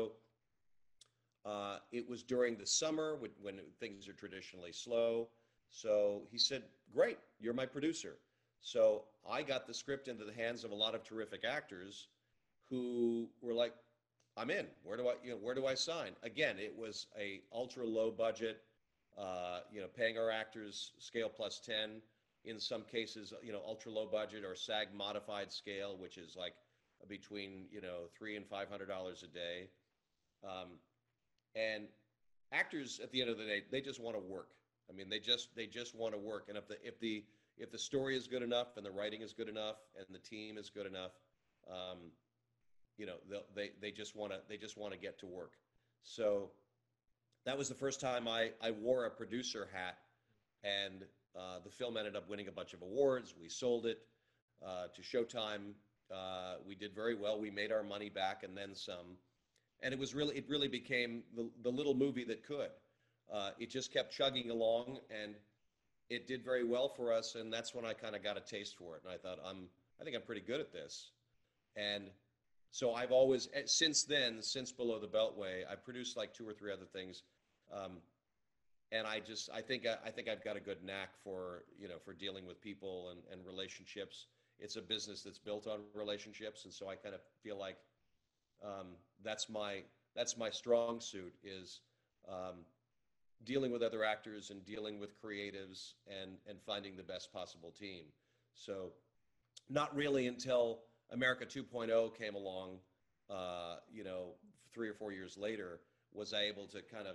it was during the summer when things are traditionally slow. So he said, "Great, you're my producer." So I got the script into the hands of a lot of terrific actors who were like, "I'm in. Where do I sign?" Again, it was a ultra low budget, paying our actors scale plus 10. In some cases, ultra low budget or SAG modified scale, which is like between $300 and $500 a day. Um, and actors, at the end of the day, they just want to work. I mean, they just want to work. And if the story is good enough and the writing is good enough and the team is good enough, um, they just want to get to work. So that was the first time I wore a producer hat, and the film ended up winning a bunch of awards. We sold it to Showtime. We did very well. We made our money back and then some. And it really became the little movie that could. It just kept chugging along, and it did very well for us. And that's when I kind of got a taste for it. And I thought, I think I'm pretty good at this. And so I've always, since then, since Below the Beltway, I produced like two or three other things. And I think I've got a good knack for dealing with people and relationships. It's a business that's built on relationships. And so I kind of feel like, that's my strong suit, is dealing with other actors and dealing with creatives and finding the best possible team. So not really until America 2.0 came along, 3 or 4 years later, was I able to kind of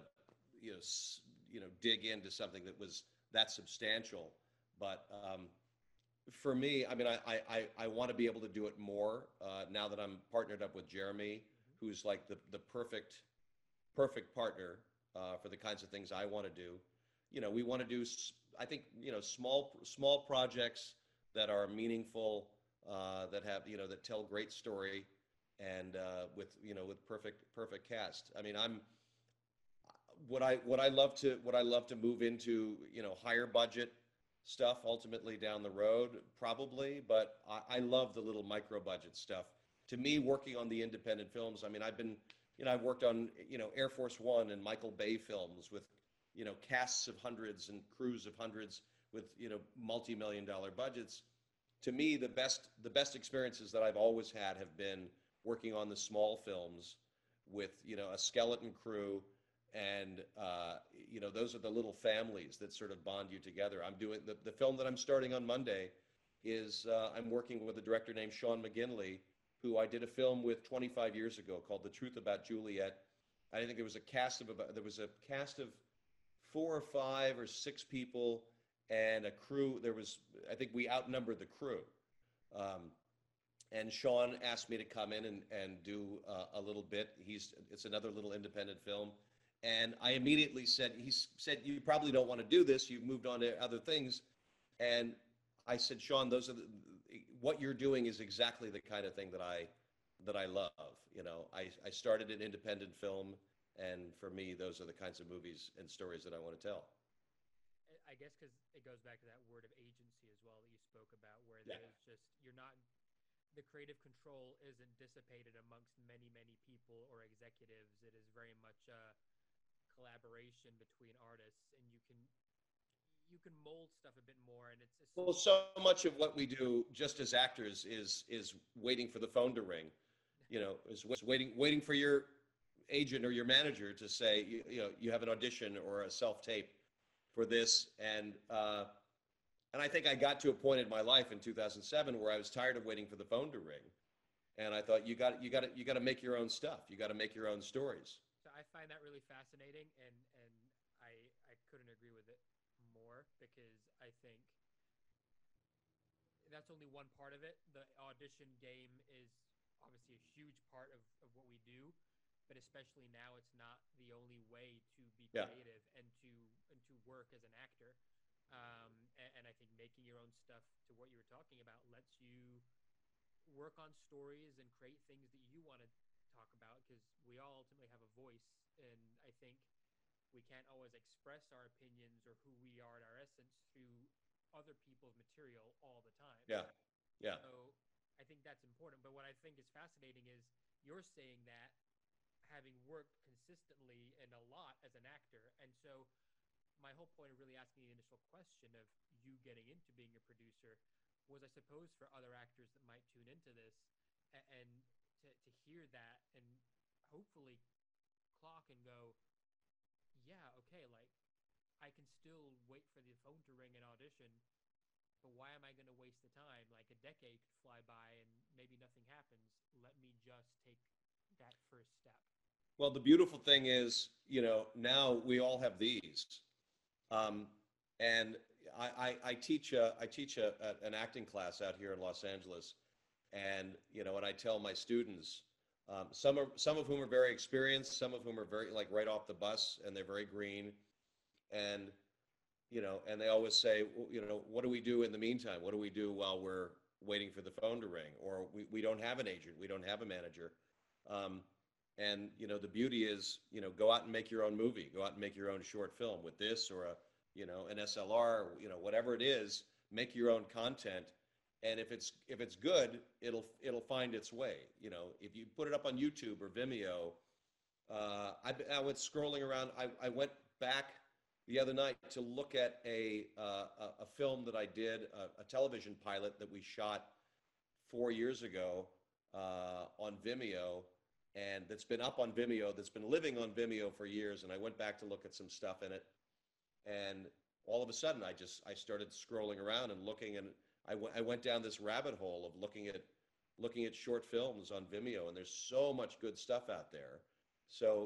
dig into something that was that substantial. But for me, I mean, I want to be able to do it more now that I'm partnered up with Jeremy, who's like the perfect partner for the kinds of things I want to do. We want to do, I think, small projects that are meaningful, that have, that tell great story, and with perfect cast. I mean, would I love to move into, higher budget stuff ultimately down the road? Probably, but I love the little micro budget stuff. To me, working on the independent films, I mean, I've worked on, Air Force One and Michael Bay films with, casts of hundreds and crews of hundreds with, multi-million-dollar budgets. To me, the best experiences that I've always had have been working on the small films with, a skeleton crew. And, those are the little families that sort of bond you together. I'm doing the film that I'm starting on Monday is I'm working with a director named Sean McGinley, who I did a film with 25 years ago called The Truth About Juliet. I think there was a cast of 4 or 5 or 6 people and a crew. I think we outnumbered the crew. And Sean asked me to come in and do a little bit. It's another little independent film. And I immediately he said, "You probably don't want to do this. You've moved on to other things." And I said, "Sean, what you're doing is exactly the kind of thing that I love. I started an independent film, and for me, those are the kinds of movies and stories that I want to tell." I guess because it goes back to that word of agency as well that you spoke about, where Yeah. there's just, the creative control isn't dissipated amongst many people or executives. It is very much collaboration between artists, and you can mold stuff a bit more, and it's Well, so much of what we do just as actors is waiting for the phone to ring. Is waiting for your agent or your manager to say, you have an audition or a self-tape for this. And And I think I got to a point in my life in 2007 where I was tired of waiting for the phone to ring, and I thought you got to make your own stuff. You got to make your own stories. So I find that really fascinating, and I I couldn't agree with it more because I think that's only one part of it. The audition game is obviously a huge part of what we do, but especially now it's not the only way to be Yeah, creative and to work as an actor. And I think making your own stuff, to what you were talking about, lets you work on stories and create things that you want to talk about because we all ultimately have a voice, and I think we can't always express our opinions or who we are at our essence through other people's material all the time. yeah, yeah, So I think that's important. But what I think is fascinating is you're saying that having worked consistently and a lot as an actor. And so my whole point of really asking the initial question of you getting into being a producer was, I suppose, for other actors that might tune into this and to hear that and hopefully clock and go, yeah, okay, like I can still wait for the phone to ring and audition, but why am I going to waste the time? Like a decade could fly by and maybe nothing happens. Let me just take that first step. well, the beautiful thing is, now we all have these. Um, and I teach an acting class out here in Los Angeles, and and I tell my students, some of whom are very experienced, some of whom are very like right off the bus, and they're very green, and and they always say, well, what do we do in the meantime? What do we do while we're waiting for the phone to ring? Or we don't have an agent, we don't have a manager. Um, and the beauty is, go out and make your own movie, go out and make your own short film with this or an SLR, whatever it is, make your own content. And if it's good, it'll find its way. If you put it up on YouTube or Vimeo, I went scrolling around. I went back the other night to look at a film that I did, a television pilot that we shot 4 years ago on Vimeo, and that's been up on Vimeo, that's been living on Vimeo for years. And I went back to look at some stuff in it, and all of a sudden, I started scrolling around and looking, and I went down this rabbit hole of looking at short films on Vimeo, and there's so much good stuff out there. So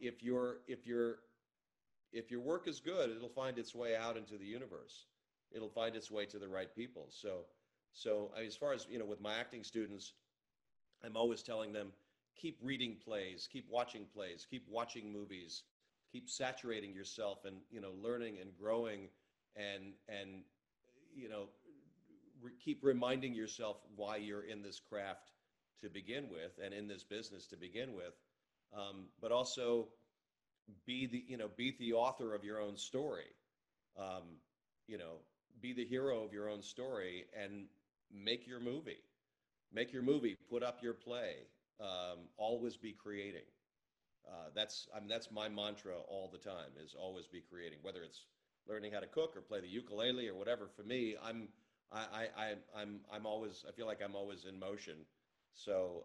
if your work is good, it'll find its way out into the universe. It'll find its way to the right people. So as far as with my acting students, I'm always telling them, keep reading plays, keep watching movies, keep saturating yourself, and learning and growing, and you know, keep reminding yourself why you're in this craft to begin with, and in this business to begin with. But also be the author of your own story. Um, you know, be the hero of your own story and make your movie. Make your movie. Put up your play. Always be creating. That's my mantra all the time. Is always be creating. Whether it's learning how to cook or play the ukulele or whatever. For me, I'm always. I feel like I'm always in motion. So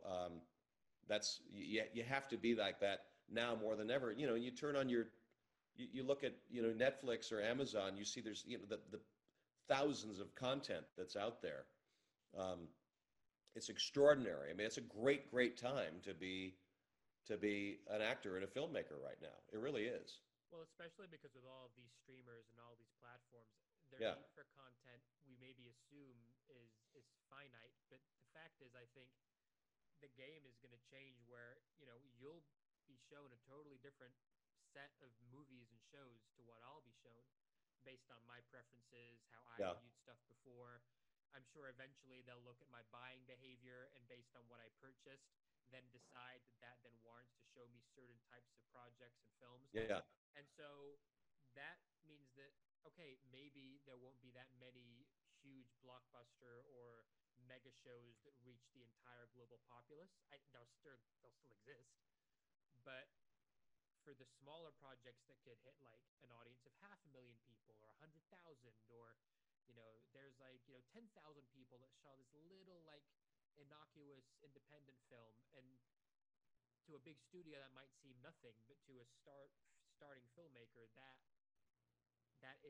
you have to be like that now more than ever. You turn on you look at Netflix or Amazon. You see there's the thousands of content that's out there. Um, it's extraordinary. I mean, it's a great time to be an actor and a filmmaker right now. It really is. Well, especially because with all of these streamers and all these platforms, their Yeah, need for content we maybe assume is finite. But the fact is, I think the game is going to change where you'll be shown a totally different set of movies and shows to what I'll be shown based on my preferences, how I yeah, viewed stuff before. I'm sure eventually they'll look at my buying behavior and based on what I purchased, then decide that then warrants to show me certain types of projects and films. yeah, And so that means that, okay, maybe there won't be that many huge blockbuster or mega shows that reach the entire global populace. They'll still exist, but for the smaller projects that could hit like an audience of 500,000 people or 100,000, or there's like 10,000 people that saw this little like innocuous independent film, and to a big studio that might seem nothing, but to a starting filmmaker, that is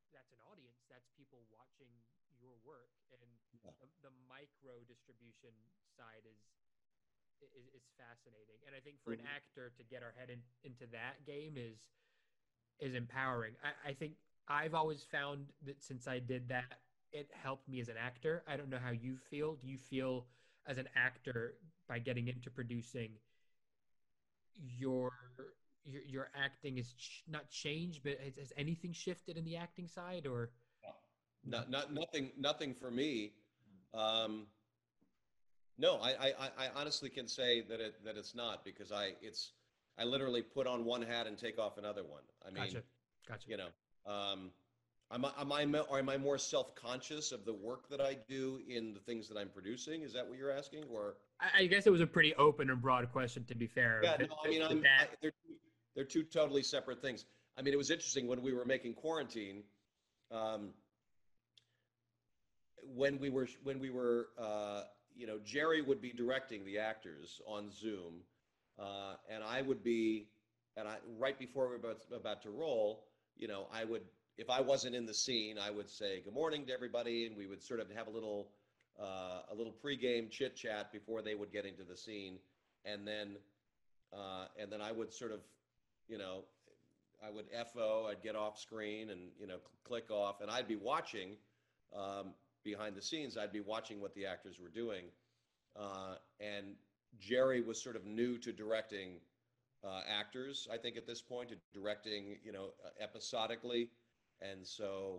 that's an audience. That's people watching your work, and Yeah. the micro distribution side is fascinating. And I think for an Mhm. actor to get our head into that game is empowering. I think I've always found that since I did that, it helped me as an actor. I don't know how you feel. Do you feel as an actor by getting into producing your your acting is not changed, but has anything shifted in the acting side or no? Nothing for me. Um, no, I honestly can say that it's not because I literally put on one hat and take off another one. I mean, Gotcha, gotcha. you know, um, am I more self-conscious of the work that I do in the things that I'm producing? Is that what you're asking? Or I guess it was a pretty open and broad question, to be fair. yeah, no, I mean, That they're two totally separate things. I mean, it was interesting when we were making Quarantine. Um, Jerry would be directing the actors on Zoom, and I would be, and I right before we were about to roll, I would, if I wasn't in the scene, I would say good morning to everybody, and we would sort of have a little pregame chit chat before they would get into the scene, and then I would sort of, you know, I would FO, I'd get off screen and, click off, and I'd be watching um, behind the scenes, I'd be watching what the actors were doing. And Jerry was sort of new to directing actors, I think, at this point, to directing, episodically. And so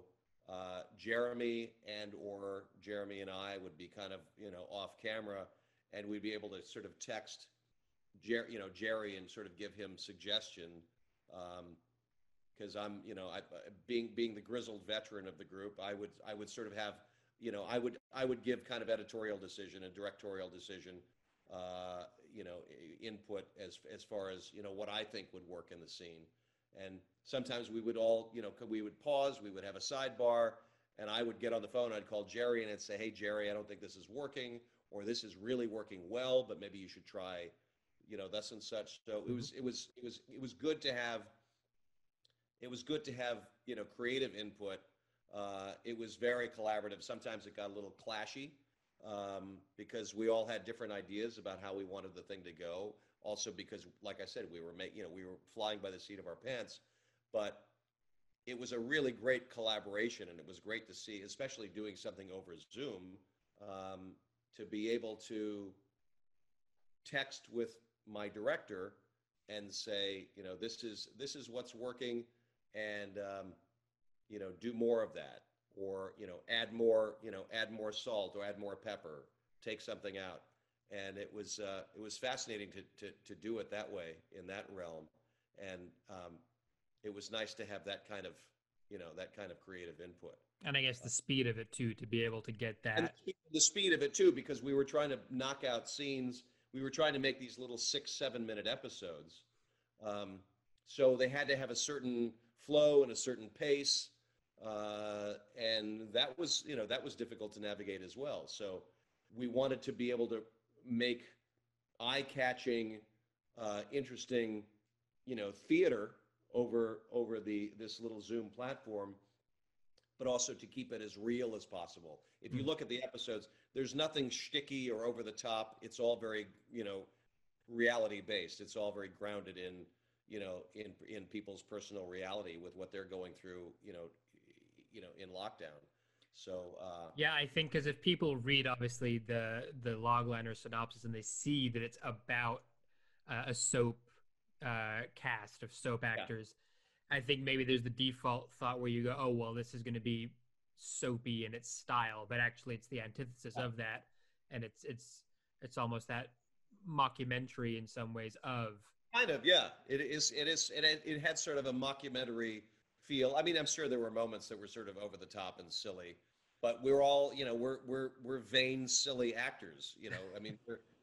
Jeremy and I would be kind of, off camera, and we'd be able to sort of text Jerry and sort of give him suggestion. Because being the grizzled veteran of the group, I would sort of have, I would give kind of editorial decision and directorial decision, input as far as what I think would work in the scene. And sometimes we would all, we would pause, we would have a sidebar, and I would get on the phone. I'd call Jerry and I'd say, "Hey, Jerry, I don't think this is working, or this is really working well, but maybe you should try, thus and such." So Mhm. it was good to have creative input. It was very collaborative. Sometimes it got a little clashy because we all had different ideas about how we wanted the thing to go. Also, because, like I said, we were flying by the seat of our pants. But it was a really great collaboration, and it was great to see, especially doing something over Zoom, um, to be able to text with my director and say, this is what's working, and do more of that, or add more salt or add more pepper, take something out, and it was fascinating to do it that way in that realm, and it was nice to have that kind of creative input. And I guess the speed of it too, to be able to get And that. the speed of it too, because we were trying to knock out scenes. We were trying to make these little 6, 7 minute episodes. So they had to have a certain flow and a certain pace. And that was difficult to navigate as well. So we wanted to be able to make eye-catching, interesting, theater over this little Zoom platform, but also to keep it as real as possible. If you Mm. look at the episodes, there's nothing shticky or over the top. It's all very, reality based. It's all very grounded in, in people's personal reality with what they're going through, in lockdown. So Yeah, I think because if people read obviously the logline or synopsis and they see that it's about a soap cast of soap yeah, actors, I think maybe there's the default thought where you go, oh well, this is going to be soapy in its style, but actually it's the antithesis of that, and it's almost that mockumentary in some ways of. kind of, yeah. It had sort of a mockumentary feel. I mean, I'm sure there were moments that were sort of over the top and silly, but we're all, we're vain, silly actors. I mean,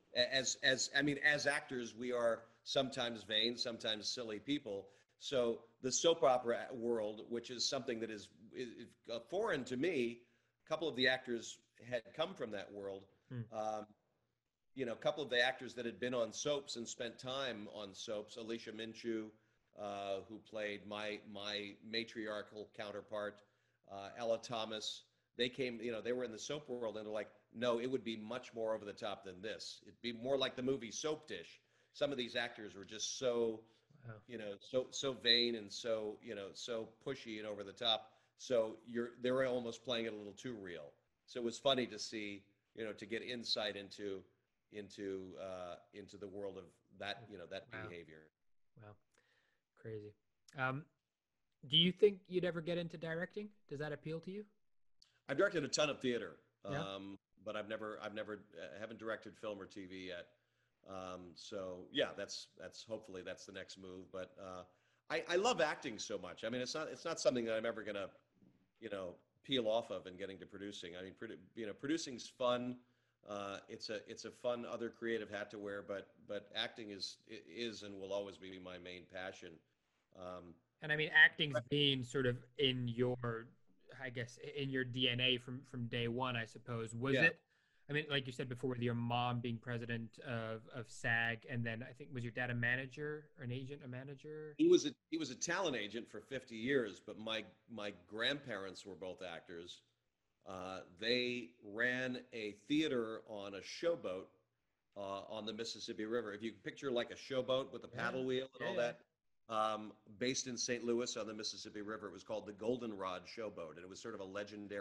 as actors, we are sometimes vain, sometimes silly people. So the soap opera world, which is something that is foreign to me, a couple of the actors had come from that world. Hmm. A couple of the actors that had been on soaps and spent time on soaps, Alicia Minshew, who played my matriarchal counterpart, Ella Thomas. They came, they were in the soap world, and they're like, no, it would be much more over the top than this. It'd be more like the movie Soap Dish. Some of these actors were just so, Wow. so vain and so, so pushy and over the top. So they were almost playing it a little too real. So it was funny to see, to get insight into the world of that, that Wow. behavior. Wow. Crazy. Um, do you think you'd ever get into directing? Does that appeal to you? I've directed a ton of theater, Yeah. but haven't directed film or TV yet. So yeah, that's hopefully that's the next move. But I love acting so much. I mean, it's not something that I'm ever gonna, peel off of and getting to producing. I mean, producing's fun. It's a fun other creative hat to wear, but acting is and will always be my main passion. Um, And I mean, acting's been sort of in your, I guess, in your DNA from day one, I suppose. Was yeah, it? I mean, like you said before, with your mom being president of SAG, and then I think was your dad a manager or an agent, a manager? he was a talent agent for 50 years, but my grandparents were both actors. They ran a theater on a showboat on the Mississippi River. If you picture like a showboat with a Yeah, paddle wheel and yeah, all yeah. that, based in St. Louis on the Mississippi River, it was called the Goldenrod Showboat, and it was sort of a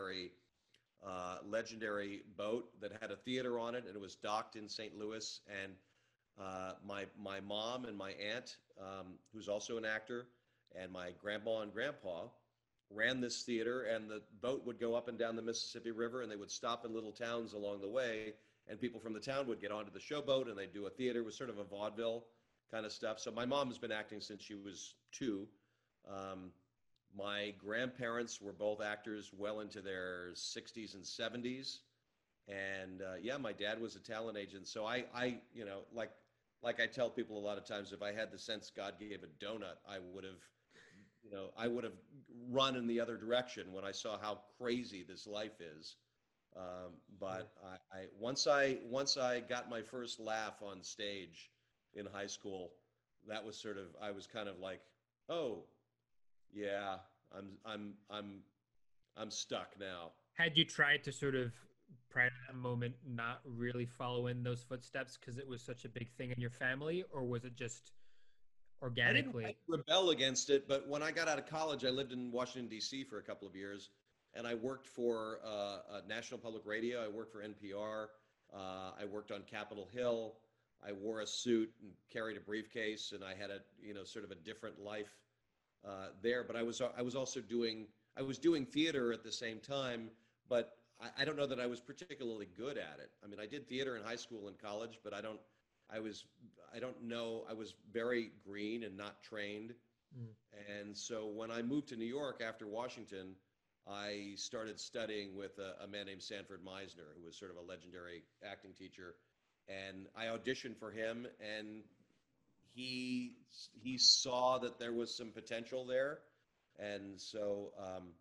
legendary boat that had a theater on it, and it was docked in St. Louis. And my mom and my aunt, who's also an actor, and my grandma and grandpa ran this theater, and the boat would go up and down the Mississippi River, and they would stop in little towns along the way, and people from the town would get onto the showboat, and they'd do a theater. It was sort of a vaudeville kind of stuff. So my mom has been acting since she was 2. Um, my grandparents were both actors well into their 60s and 70s, and yeah, my dad was a talent agent. So like I tell people a lot of times, if I had the sense God gave a donut, I would have run in the other direction when I saw how crazy this life is. Sure. But once I got my first laugh on stage in high school, that was sort of I was kind of like, oh yeah, I'm I'm I'm I'm stuck now. Had you tried to sort of prior to that moment not really follow in those footsteps because it was such a big thing in your family, or was it just I didn't organically? rebel against it, but when I got out of college, I lived in Washington D.C. for a couple of years, and I worked for National Public Radio. I worked for NPR. I worked on Capitol Hill. I wore a suit and carried a briefcase, and I had a sort of a different life there. But I was doing theater at the same time, but I don't know that I was particularly good at it. I mean, I did theater in high school and college, but I was I don't know. I was very green and not trained. Mm. And so when I moved to New York after Washington, I started studying with a man named Sanford Meisner, who was sort of a legendary acting teacher. And I auditioned for him, and he he saw that there was some potential there. And so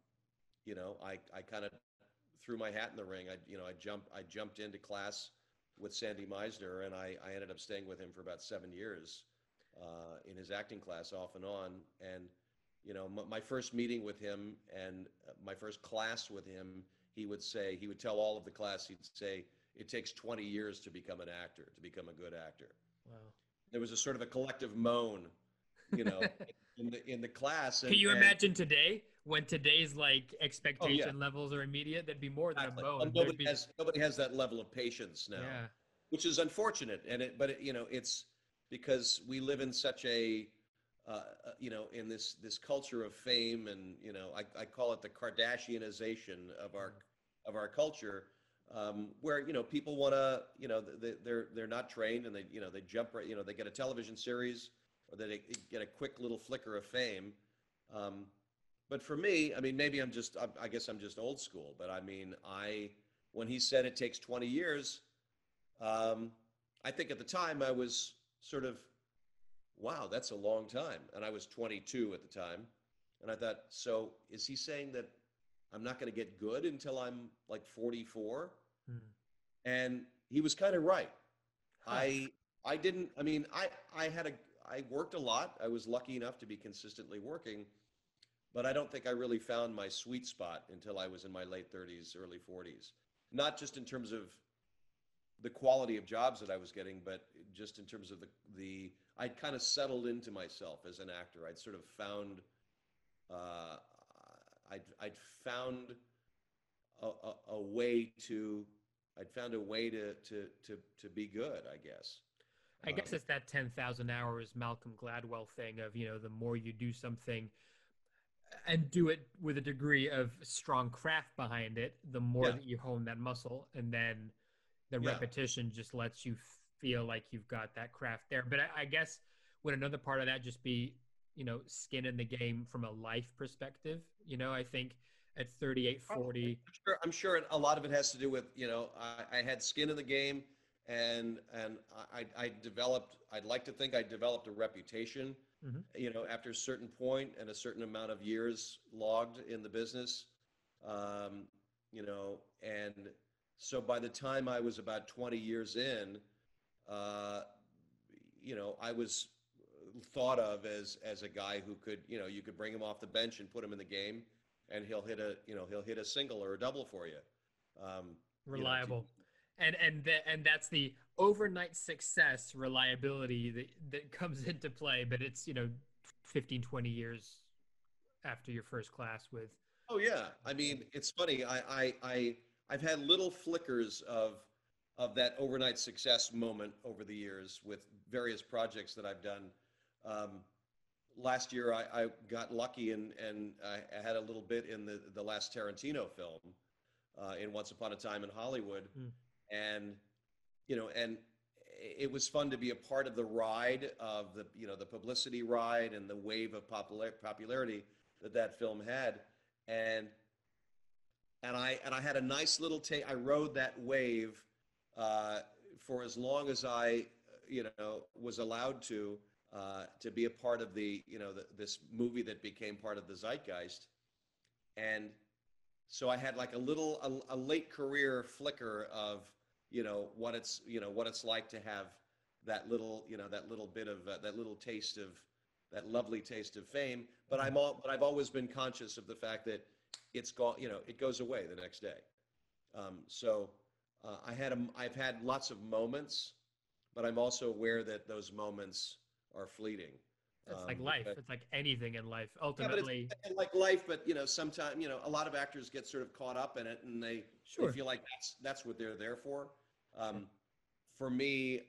I kind of threw my hat in the ring. I jumped into class with Sandy Meisner, and I ended up staying with him for about 7 years in his acting class, off and on. And my first meeting with him and my first class with him, he would tell all of the class, he'd say, it takes 20 years to become an actor, to become a good actor. Wow. There was a sort of a collective moan, you know, in the class, Can you and imagine today when today's like oh yeah, expectation levels are immediate? That'd be more than a exactly. Well, moan. There'd nobody be, has nobody has that level of patience now, yeah. which is unfortunate. It's because we live in such a in this culture of fame, and I call it the Kardashianization of our culture, where people want to they're not trained, and they jump right, they get a television series, or they get a quick little flicker of fame. Um, but for me, I mean, maybe I guess I'm just old school, but I mean, when he said it takes 20 years, um, I think at the time I was sort of, wow, that's a long time. And I was 22 at the time. And I thought, so is he saying that I'm not going to get good until I'm like 44? Hmm. And he was kind of right. Huh. I I didn't. I mean, I worked a lot. I was lucky enough to be consistently working, but I don't think I really found my sweet spot until I was in my late 30s, early 40s. Not just in terms of the quality of jobs that I was getting, but just in terms of the I'd kind of settled into myself as an actor. I'd sort of found uh, I'd found a way to I'd found a way to be good, I guess. I guess Um, it's that 10,000 hours Malcolm Gladwell thing of, the more you do something and do it with a degree of strong craft behind it, the more yeah, that you hone that muscle. And then the yeah. repetition just lets you feel like you've got that craft there. But I guess would another part of that just be, skin in the game from a life perspective? I think at 38, Probably. 40. I'm sure a lot of it has to do with, I had skin in the game, and I developed. I'd like to think I developed a reputation, Mhm. after a certain point and a certain amount of years logged in the business, and so by the time I was about 20 years in, uh, I was thought of as a guy who could, you could bring him off the bench and put him in the game, and he'll hit a single or a double for you. Um, you know, to, Reliable. And that's the overnight success reliability that comes into play, but it's 15, 20 years after your first class with. oh yeah, I mean, it's funny. I've had little flickers of that overnight success moment over the years with various projects that I've done. Um, Last year, I got lucky and I had a little bit in the last Tarantino film, in Once Upon a Time in Hollywood, Mm. and and it was fun to be a part of the ride of the publicity ride and the wave of popularity that film had, and I had a nice little take. I rode that wave uh, for as long as I was allowed to be a part of this movie that became part of the zeitgeist, and so I had like a late career flicker of what it's like to have that little bit of that little taste of that lovely taste of fame. But I've always been conscious of the fact that it's gone. It goes away the next day. So I've had lots of moments, but I'm also aware that those moments are fleeting. It's like life. Because It's like anything in life. yeah, but it's Ultimately, like life. But sometimes a lot of actors get sort of caught up in it, and they sure. feel like that's what they're there for. Sure. Um, for me,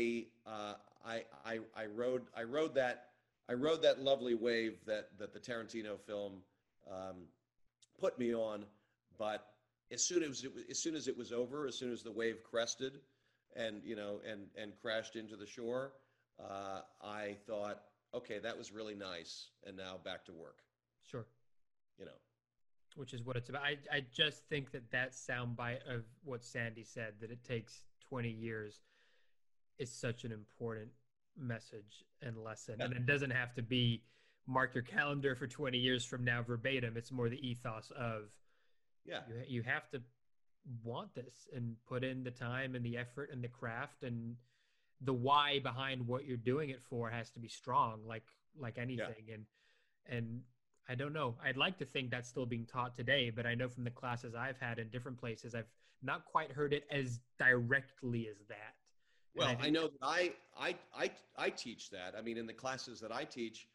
I rode that lovely wave that the Tarantino film um, put me on. But as soon as it was over, as soon as the wave crested, and and crashed into the shore, I thought, okay, that was really nice, and now back to work. Sure. You know, Which is what it's about. I just think that soundbite of what Sandy said, that it takes 20 years, is such an important message and lesson. yeah, And it doesn't have to be mark your calendar for 20 years from now verbatim. It's more the ethos of yeah, you have to want this and put in the time and the effort and the craft, and the why behind what you're doing it for has to be strong, like yeah. anything. And I don't know. I'd like to think that's still being taught today, but I know from the classes I've had in different places, I've not quite heard it as directly as that. And I Well, I think, know that I teach that. I mean, in the classes that I teach,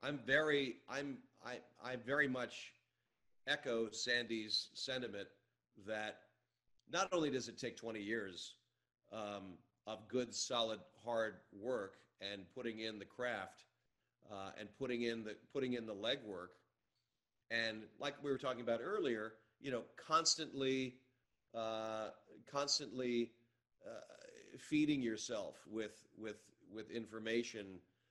I very much echo Sandy's sentiment that not only does it take 20 years of good, solid, hard work and putting in the craft, and putting in the legwork, and like we were talking about earlier, constantly, uh, constantly uh, feeding yourself with information,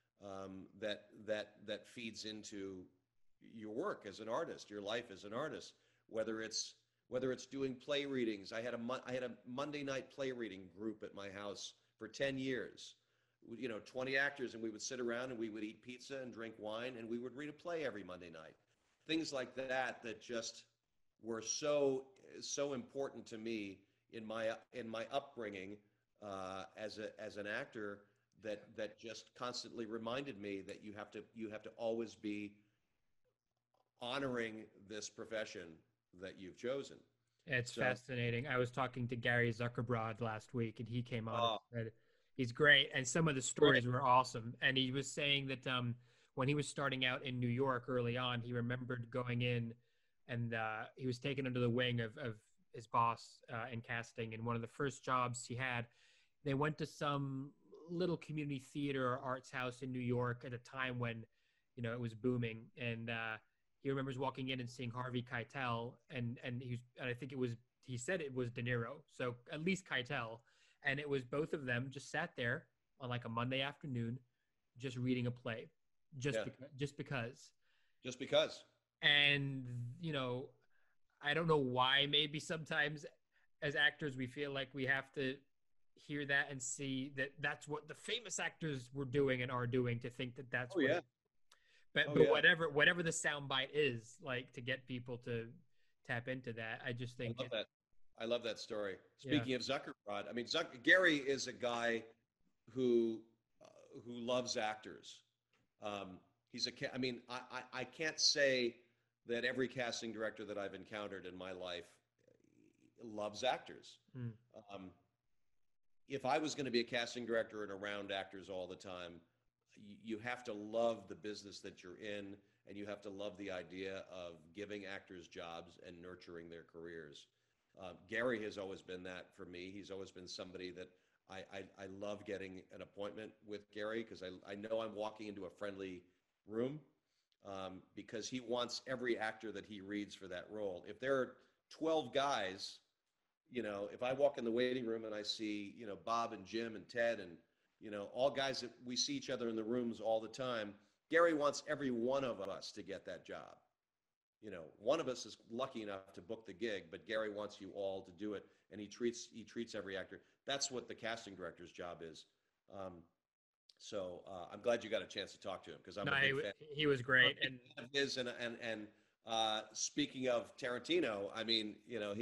that feeds into your work as an artist, your life as an artist. Whether it's doing play readings. I had a Monday night play reading group at my house for 10 years. 20 actors, and we would sit around and we would eat pizza and drink wine, and we would read a play every Monday night. Things like that just were so important to me in my upbringing, as an actor, that just constantly reminded me that you have to always be honoring this profession that you've chosen. It's So, fascinating. I was talking to Gary Zuckerbrod last week, and he came on and uh, said he's great, and some of the great. stories were awesome. And he was saying that when he was starting out in New York early on, he remembered going in, and he was taken under the wing of his boss in casting. And one of the first jobs he had, they went to some little community theater or arts house in New York at a time when, it was booming, and he remembers walking in and seeing Harvey Keitel, and I think he said it was De Niro, so at least Keitel, and it was both of them just sat there on like a Monday afternoon, just reading a play, Yeah, just because, just because. and I don't know why. Maybe sometimes as actors we feel like we have to hear that and see that that's what the famous actors were doing and are doing to think that that's Oh what yeah. it, but Oh but yeah. whatever the soundbite is like to get people to tap into that, I just I think love that. I love that story. yeah. Speaking of Zuckerbrod, I mean, Gary is a guy who uh, who loves actors. He's a. I mean, I can't say that every casting director that I've encountered in my life loves actors. Mm, Um, if I was going to be a casting director and around actors all the time, you have to love the business that you're in, and you have to love the idea of giving actors jobs and nurturing their careers. Gary has always been that for me. He's always been somebody that I love getting an appointment with Gary because I know I'm walking into a friendly room because he wants every actor that he reads for that role. If there are 12 guys, if I walk in the waiting room and I see, Bob and Jim and Ted and, all guys that we see each other in the rooms all the time, Gary wants every one of us to get that job. One of us is lucky enough to book the gig, but Gary wants you all to do it, and he treats every actor. That's what the casting director's job is. Um, so I'm glad you got a chance to talk to him because I'm no, a big fan. he was I'm a great. big And fan of his, and speaking of Tarantino, I mean,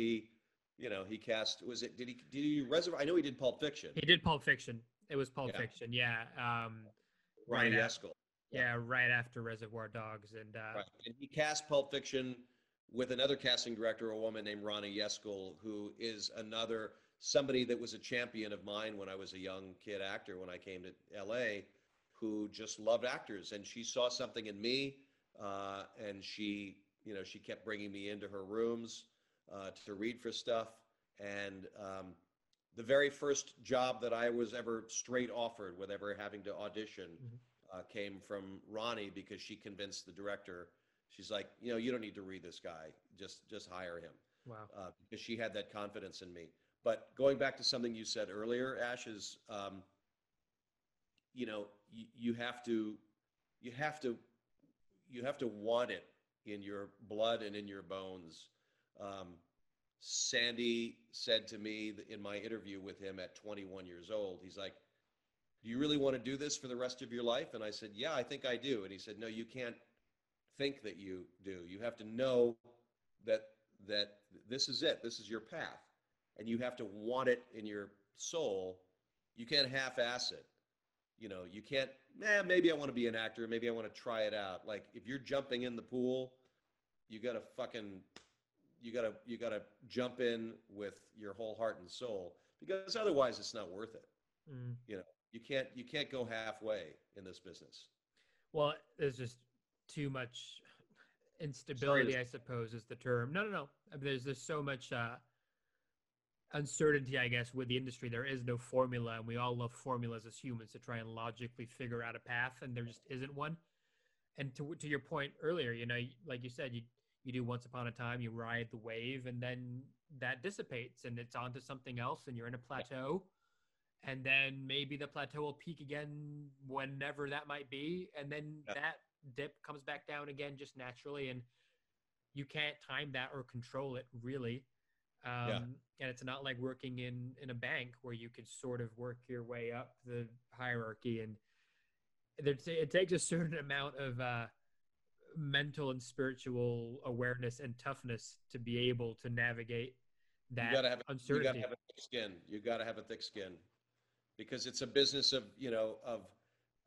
he cast. Was it? Did he Reservoir? I know he did Pulp Fiction. he did Pulp Fiction. It was Pulp Yeah, Fiction, yeah. Ronnie Right after, Yeskel. Yeah, yeah, right after Reservoir Dogs. And right. And he cast Pulp Fiction with another casting director, a woman named Ronnie Yeskel, who is another somebody that was a champion of mine when I was a young kid actor when I came to LA, who just loved actors, and she saw something in me, and she kept bringing me into her rooms to read for stuff, and the very first job that I was ever straight offered with ever having to audition mhm. came from Ronnie because she convinced the director. She's like, you don't need to read this guy. Just hire him Wow. because she had that confidence in me. But going back to something you said earlier, Ash, is you have to you have to you have to want it in your blood and in your bones. Um, Sandy said to me in my interview with him at 21 years old, he's like, "Do you really want to do this for the rest of your life?" And I said, "Yeah, I think I do." And he said, "No, you can't think that you do. You have to know that that this is it. This is your path, and you have to want it in your soul. You can't half-ass it. You can't. Maybe I want to be an actor. Maybe I want to try it out. Like if you're jumping in the pool, you gotta fucking you gotta jump in with your whole heart and soul because otherwise it's not worth it. Mm. You know, you can't go halfway in this business. Well, there's just too much Sorry to instability, I suppose, is the term. No, no, no. I mean, there's so much uncertainty, I guess, with the industry. There is no formula, and we all love formulas as humans to try and logically figure out a path, and there just isn't one. And to your point earlier, like you said, you do Once Upon a Time, you ride the wave, and then that dissipates, and it's onto something else, and you're in a plateau, and then maybe the plateau will peak again whenever that might be, and then yeah, that dip comes back down again just naturally, and you can't time that or control it really. yeah, And it's not like working in a bank where you could sort of work your way up the hierarchy, and it takes a certain amount of mental and spiritual awareness and toughness to be able to navigate you that gotta have you gotta uncertainty. have a thick skin. You gotta have a thick skin because it's a business of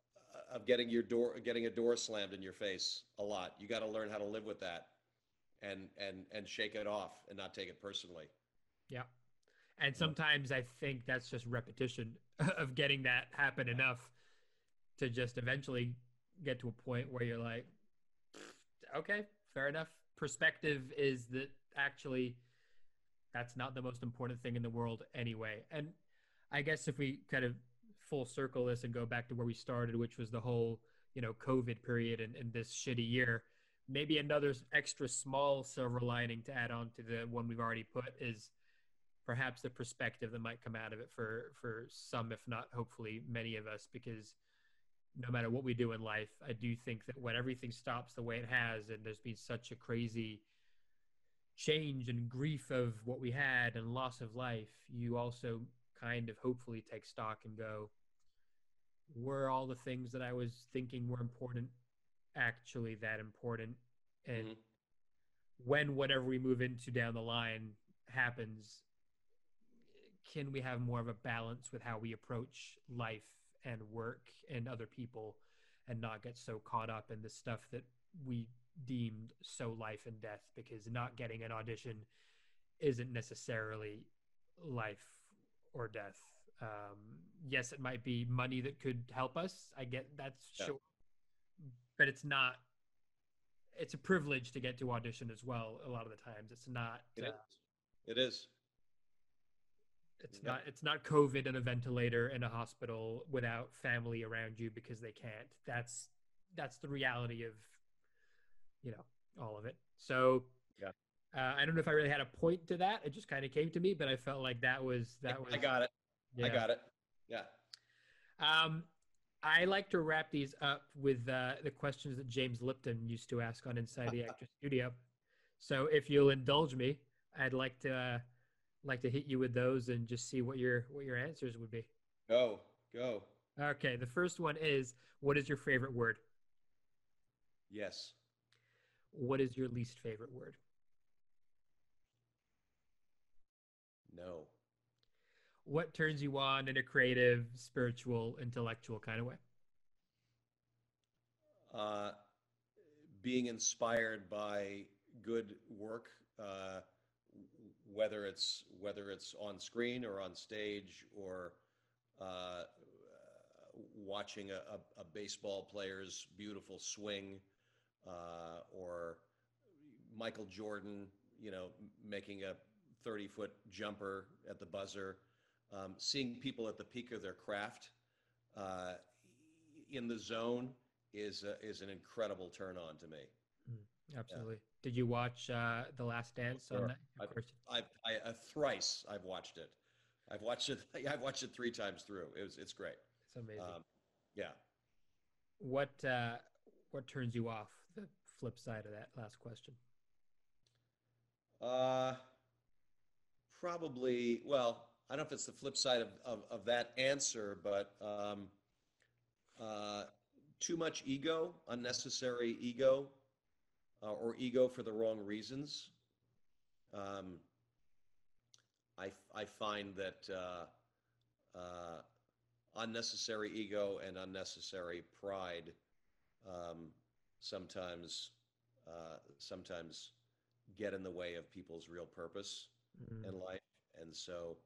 of getting a door slammed in your face a lot. You got to learn how to live with that and shake it off and not take it personally. Yeah. And sometimes I think that's just repetition of getting that happen enough to just eventually get to a point where you're like, okay, fair enough. Perspective is that actually that's not the most important thing in the world anyway. And I guess if we kind of full circle this and go back to where we started, which was the whole, COVID period and this shitty year, maybe another extra small silver lining to add on to the one we've already put is perhaps the perspective that might come out of it for some, if not hopefully many of us, because no matter what we do in life, I do think that when everything stops the way it has, and there's been such a crazy change and grief of what we had and loss of life, you also kind of hopefully take stock and go, were all the things that I was thinking were important actually that important? And when whatever we move into down the line happens, can we have more of a balance with how we approach life and work and other people and not get so caught up in the stuff that we deemed so life and death? Because not getting an audition isn't necessarily life or death. Yes, it might be money that could help us. I get that's sure, but it's not. It's a privilege to get to audition as well. A lot of the times, it's not. It is. It's not. It's not COVID in a ventilator in a hospital without family around you because they can't. That's the reality of, all of it. So, I don't know if I really had a point to that. It just kind of came to me, but I felt like that was. I got it. Yeah. I got it. Yeah. I like to wrap these up with the questions that James Lipton used to ask on Inside the Actor Studio. So if you'll indulge me, I'd like to hit you with those and just see what your answers would be. Go. Okay, the first one is, what is your favorite word? Yes. What is your least favorite word? No. What turns you on in a creative, spiritual, intellectual kind of way? Being inspired by good work, whether it's on screen or on stage, or watching a baseball player's beautiful swing, or Michael Jordan, making a 30-foot jumper at the buzzer. Seeing people at the peak of their craft in the zone is an incredible turn on to me. Absolutely. Yeah. Did you watch The Last Dance on that? Of course. Thrice I've watched it. I've watched it 3 times through. It's great. It's amazing. Yeah. What turns you off? The flip side of that last question. Probably. Well, I don't know if it's the flip side of that answer, but too much ego, unnecessary ego, or ego for the wrong reasons. I find that unnecessary ego and unnecessary pride sometimes get in the way of people's real purpose in life, and so.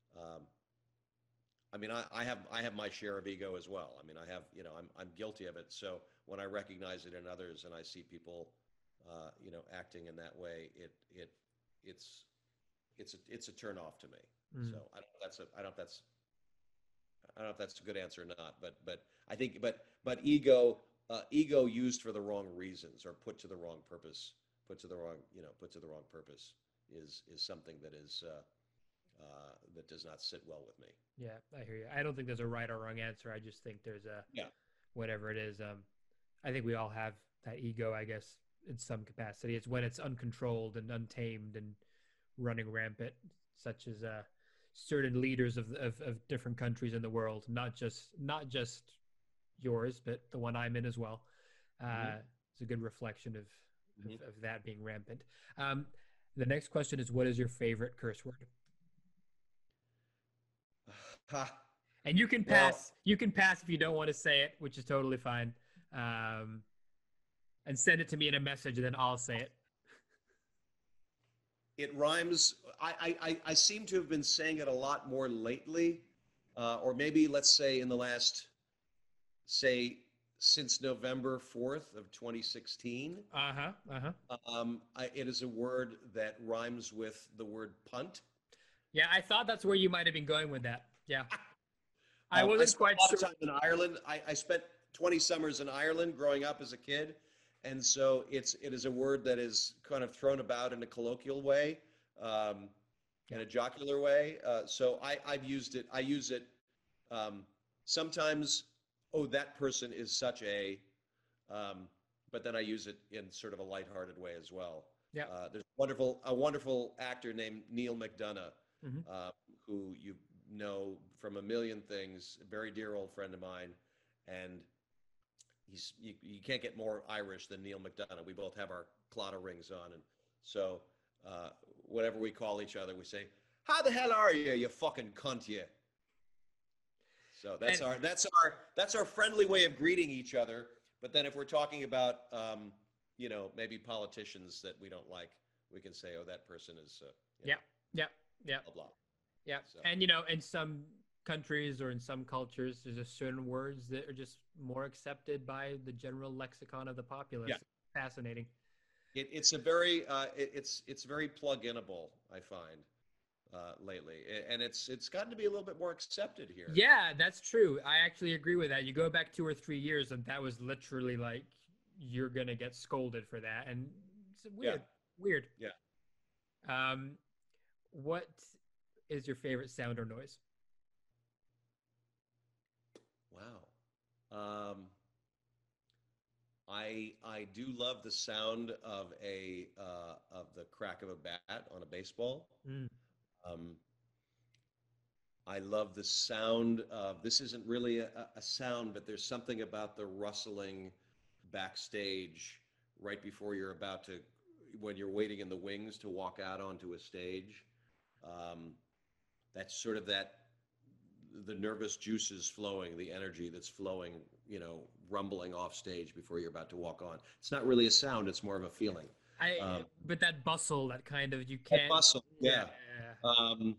I mean, I have my share of ego as well. I mean, I'm guilty of it. So when I recognize it in others and I see people, acting in that way, it's a turn off to me. So I don't know if that's a good answer or not, but I think, but ego used for the wrong reasons or put to the wrong purpose is something that is, that does not sit well with me. Yeah, I hear you. I don't think there's a right or wrong answer. I just think there's whatever it is. I think we all have that ego, I guess, in some capacity. It's when it's uncontrolled and untamed and running rampant, such as certain leaders of different countries in the world, not just yours, but the one I'm in as well. It's a good reflection of that being rampant. The next question is, what is your favorite curse word? And you can Well, pass. You can pass if you don't want to say it, which is totally fine. And send it to me in a message, and then I'll say it. it rhymes. I seem to have been saying it a lot more lately, or maybe let's say in the last, say, since November 4th of 2016. Uh-huh. Uh-huh. It is a word that rhymes with the word punt. Yeah, I thought that's where you might have been going with that. Yeah. I I wasn't spent quite a lot of sure. time in Ireland. I spent 20 summers in Ireland growing up as a kid, and so it is a word that is kind of thrown about in a colloquial way, um, Yeah. in a jocular way. So I've used it. I use it um, sometimes. Oh, that person is such a. Um, but then I use it in sort of a lighthearted way as well. Yeah. There's a wonderful actor named Neil McDonough, Hmm. uh, who you know from a million things, a very dear old friend of mine, and you can't get more Irish than Neil McDonough. We both have our Claddagh rings on, and so whatever we call each other, we say, "How the hell are you, you fucking cunt, you?" So And that's our friendly way of greeting each other. But then if we're talking about maybe politicians that we don't like, we can say, "Oh, that person is yeah, yeah, yeah, blah blah." yeah. So And in some countries or in some cultures, there's just certain words that are just more accepted by the general lexicon of the populace. yeah, Fascinating. it's a very it's very plug-inable, I find, lately, and it's gotten to be a little bit more accepted here. Yeah, that's true. I actually agree with that. You go back 2 or 3 years, and that was literally like you're gonna get scolded for that, and it's Yeah, weird, weird. yeah. Um, what is your favorite sound or noise? Wow. Um, I do love the sound of the crack of a bat on a baseball. Mm. Um, I love the sound of this isn't really a sound, but there's something about the rustling backstage right before you're about to when you're waiting in the wings to walk out onto a stage. Um, that's sort of that the nervous juices flowing, the energy that's flowing, rumbling off stage before you're about to walk on. It's not really a sound; it's more of a feeling. I Um, but that bustle, that kind of you that can't. bustle, Yeah. yeah. Um,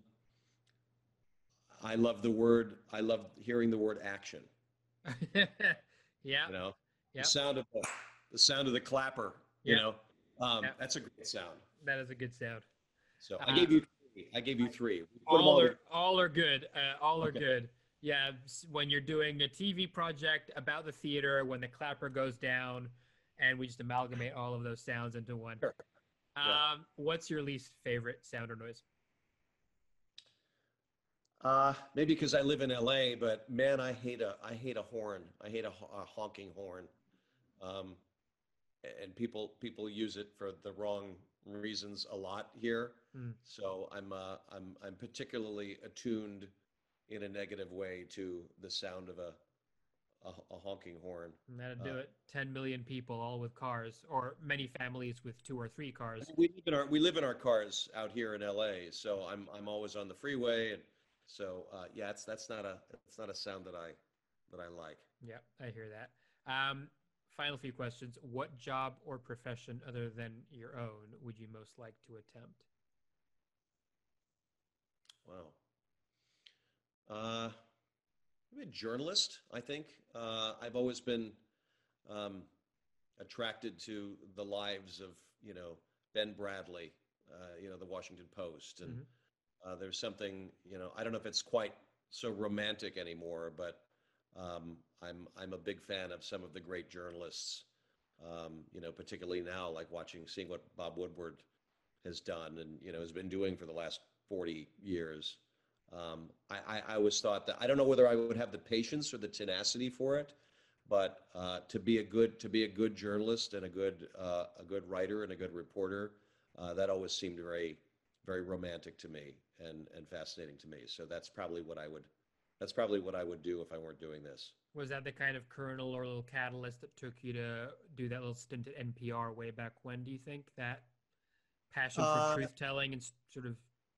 I love the word. I love hearing the word action. Yeah. You know, the Yeah. sound of the sound of the clapper. Yeah. Yeah. That's a great sound. That is a good sound. So I Uh, gave you three. I gave you three. Put them all together. all are good. All are Okay. good. Yeah, when you're doing a TV project about the theater, when the clapper goes down, and we just amalgamate all of those sounds into one. Sure. Yeah. What's your least favorite sound or noise? Maybe because I live in LA, but man, I hate a horn. I hate a honking horn. Um, and people use it for the wrong reasons a lot here. Hmm. So I'm particularly attuned in a negative way to the sound of a honking horn. And that'll Uh, do it. 10 million people, all with cars, or many families with 2 or 3 cars. we live in our cars out here in LA, so I'm always on the freeway, and so yeah, it's not a sound that I like. Yeah, I hear that. Final few questions. What job or profession other than your own would you most like to attempt? Wow. Uh, Maybe a journalist, I think. I've always been um, attracted to the lives of, Ben Bradley, the Washington Post. And Hmm. there's something, I don't know if it's quite so romantic anymore, but I'm a big fan of some of the great journalists, particularly now, like seeing what Bob Woodward has done and, has been doing for the last 40 years. I always thought that I don't know whether I would have the patience or the tenacity for it, but to be a good journalist and a good writer and a good reporter, that always seemed very very romantic to me and fascinating to me. So that's probably what I would do if I weren't doing this. Was that the kind of kernel or little catalyst that took you to do that little stint at NPR way back when, do you think? That passion for Uh, truth telling and sort of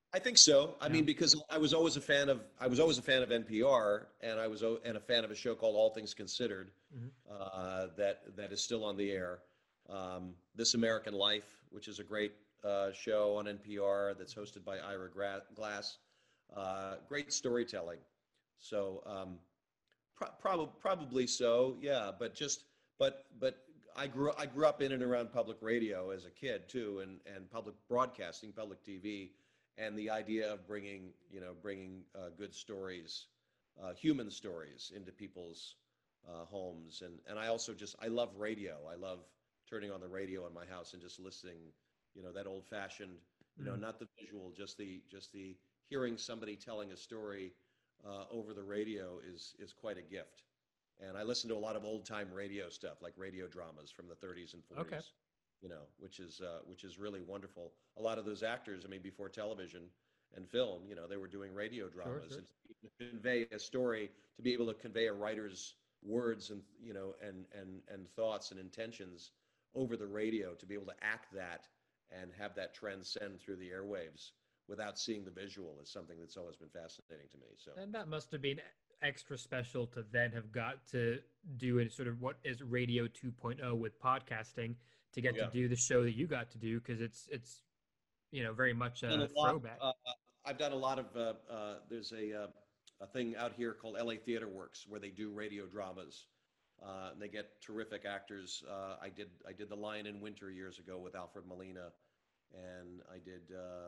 I think so. I Yeah. mean, because I was always a fan of NPR, and and a fan of a show called All Things Considered, Hmm. that is still on the air. This American Life, which is a great show on NPR that's hosted by Ira Glass. Great storytelling. So probably so, yeah. But I grew up in and around public radio as a kid too, and public broadcasting, public TV, and the idea of bringing good stories, human stories into people's homes, and I also just I love radio. I love turning on the radio in my house and just listening. That old fashioned, Mm. not the visual, just the hearing somebody telling a story over the radio is quite a gift. And I listen to a lot of old time radio stuff, like radio dramas from the 30s and Okay. 40s, which is really wonderful. A lot of those actors, I mean, before television and film, they were doing radio Sure, dramas, sure. and to convey a story, to be able to convey a writer's words and thoughts and intentions over the radio, to be able to act that and have that transcend through the airwaves without seeing the visual is something that's always been fascinating to me. So And that must have been extra special to then have got to do in sort of what is Radio 2.0 with podcasting to get to yeah, do the show that you got to do because it's very much done a a lot. throwback. I've done a lot of. There's a thing out here called LA Theater Works where they do radio dramas. And they get terrific actors. I did The Lion in Winter years ago with Alfred Molina, and I did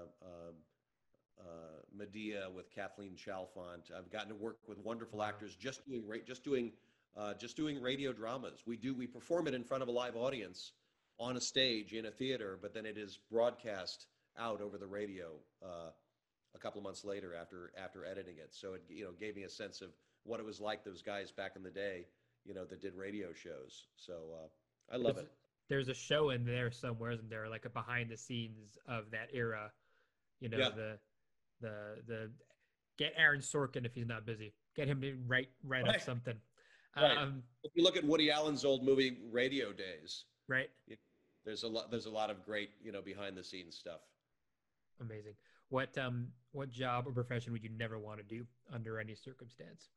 Medea with Kathleen Chalfant. I've gotten to work with wonderful Wow. actors just doing radio dramas. We perform it in front of a live audience on a stage in a theater, but then it is broadcast out over the radio a couple of months later after editing it. So it gave me a sense of what it was like, those guys back in the day, that did radio shows. So I love There's, it. there's a show in there somewhere, isn't there? Like a behind the scenes of that era. Yeah, The get Aaron Sorkin if he's not busy. Get him to write up right, something. right. Um, If you look at Woody Allen's old movie Radio Days, right. there's a lot of great behind the scenes stuff. Amazing. What job or profession would you never want to do under any circumstance?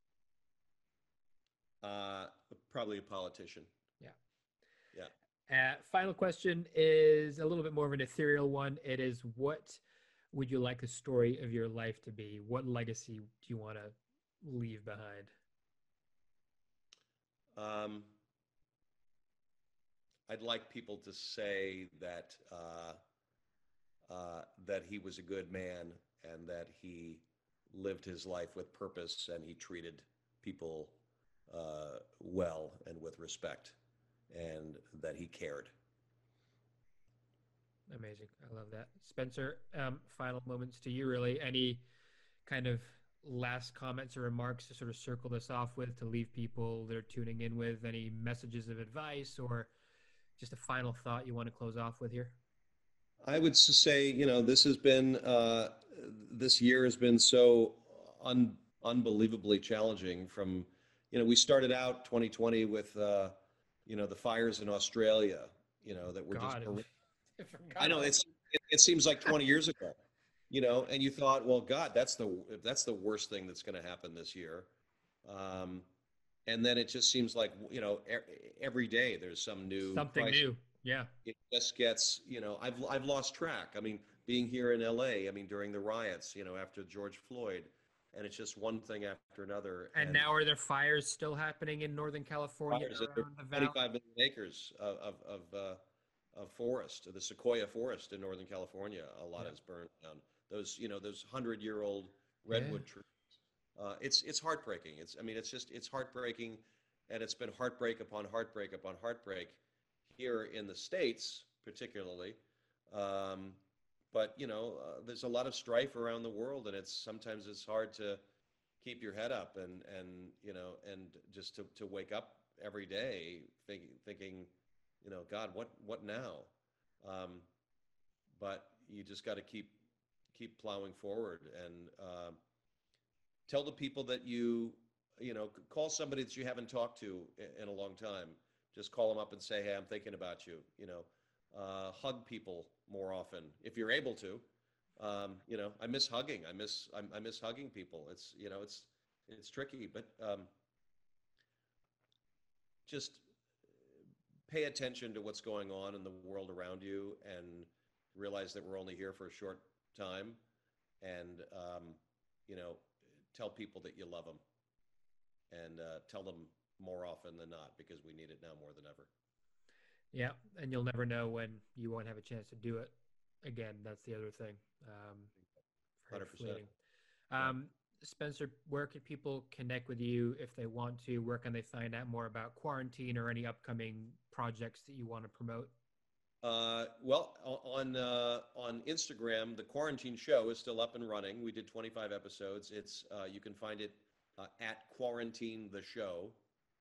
Uh, Probably a politician. Yeah. Yeah. Final question is a little bit more of an ethereal one. It is, what would you like the story of your life to be? What legacy do you want to leave behind? Um, I'd like people to say that he was a good man and that he lived his life with purpose and he treated people well and with respect and that he cared. Amazing. I love that. Spencer, final moments to you, really. Any kind of last comments or remarks to sort of circle this off with, to leave people that are tuning in with? Any messages of advice or just a final thought you want to close off with here? I would say, this year has been so unbelievably challenging. We started out 2020 with, the fires in Australia, that were just God, horrific. I I forgot know about it seems like 20 years ago, and you thought, well, God, that's the worst thing that's going to happen this year. Um, and then it just seems like, every day there's some new something crisis. new. Yeah. It just gets, I've lost track. I mean, being here in LA, I mean, during the riots, after George Floyd, and it's just one thing after another. And now are there fires still happening in Northern California fires, around the valley? 25 million acres of forest, the Sequoia forest in Northern California. A lot Yeah. is burned down. Those 100-year-old Yeah. redwood trees. It's heartbreaking. It's heartbreaking, and it's been heartbreak upon heartbreak upon heartbreak here in the States, particularly. But there's a lot of strife around the world, and sometimes it's hard to keep your head up and just to wake up every day thinking, God, what now? But you just got to keep plowing forward and tell the people that call somebody that you haven't talked to in a long time. Just call them up and say, hey, I'm thinking about you. Hug people more often if you're able to. I miss hugging. I miss hugging people. It's tricky, but just pay attention to what's going on in the world around you and realize that we're only here for a short time, and you know, tell people that you love them, and tell them more often than not, because we need it now more than ever. Yeah, and you'll never know when you won't have a chance to do it again. That's the other thing. Very 100%. fleeting. Yeah. Um, Spencer, where can people connect with you if they want to? Where can they find out more about quarantine or any upcoming projects that you want to promote? On Instagram, the Quarantine Show is still up and running. We did 25 episodes. It's You can find it at Quarantine the Show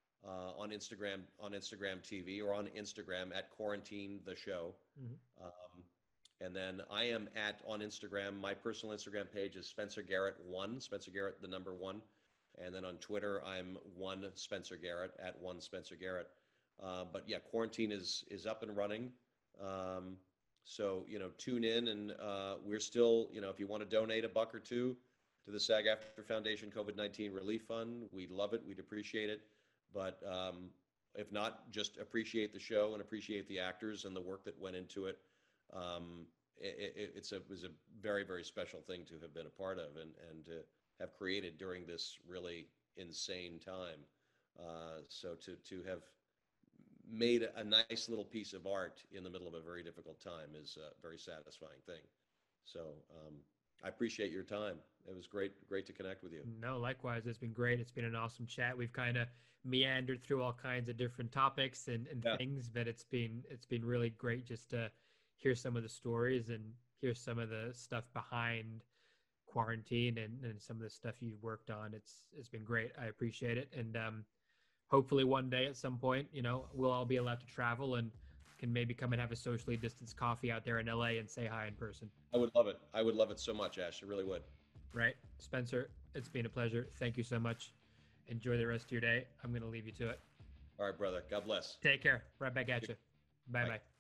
on Instagram TV, or on Instagram at Quarantine the Show. Mhm. Um, and then I am on Instagram. My personal Instagram page is Spencer Garrett one, Spencer Garrett the number one, and then on Twitter I'm one Spencer Garrett at one Spencer Garrett. But yeah, Quarantine is up and running. Um, so tune in, and we're still, if you want to donate $1 or $2 to the SAG-AFTRA Foundation COVID-19 Relief Fund, we'd love it. We'd appreciate it. But if not, just appreciate the show and appreciate the actors and the work that went into it. It was a very, very special thing to have been a part of, and to have created during this really insane time. So to have made a nice little piece of art in the middle of a very difficult time is a very satisfying thing. So I appreciate your time. It was great to connect with you. No, likewise. It's been great. It's been an awesome chat. We've kind of meandered through all kinds of different topics and Yeah. things, but it's been really great just to hear some of the stories and hear some of the stuff behind quarantine and some of the stuff you've worked on. It's been great. I appreciate it. And hopefully one day at some point, we'll all be allowed to travel and can maybe come and have a socially distanced coffee out there in LA and say hi in person. I would love it. I would love it so much, Ash. I really would. Right. Spencer, it's been a pleasure. Thank you so much. Enjoy the rest of your day. I'm going to leave you to it. All right, brother. God bless. Take care. Right back at you. Bye bye.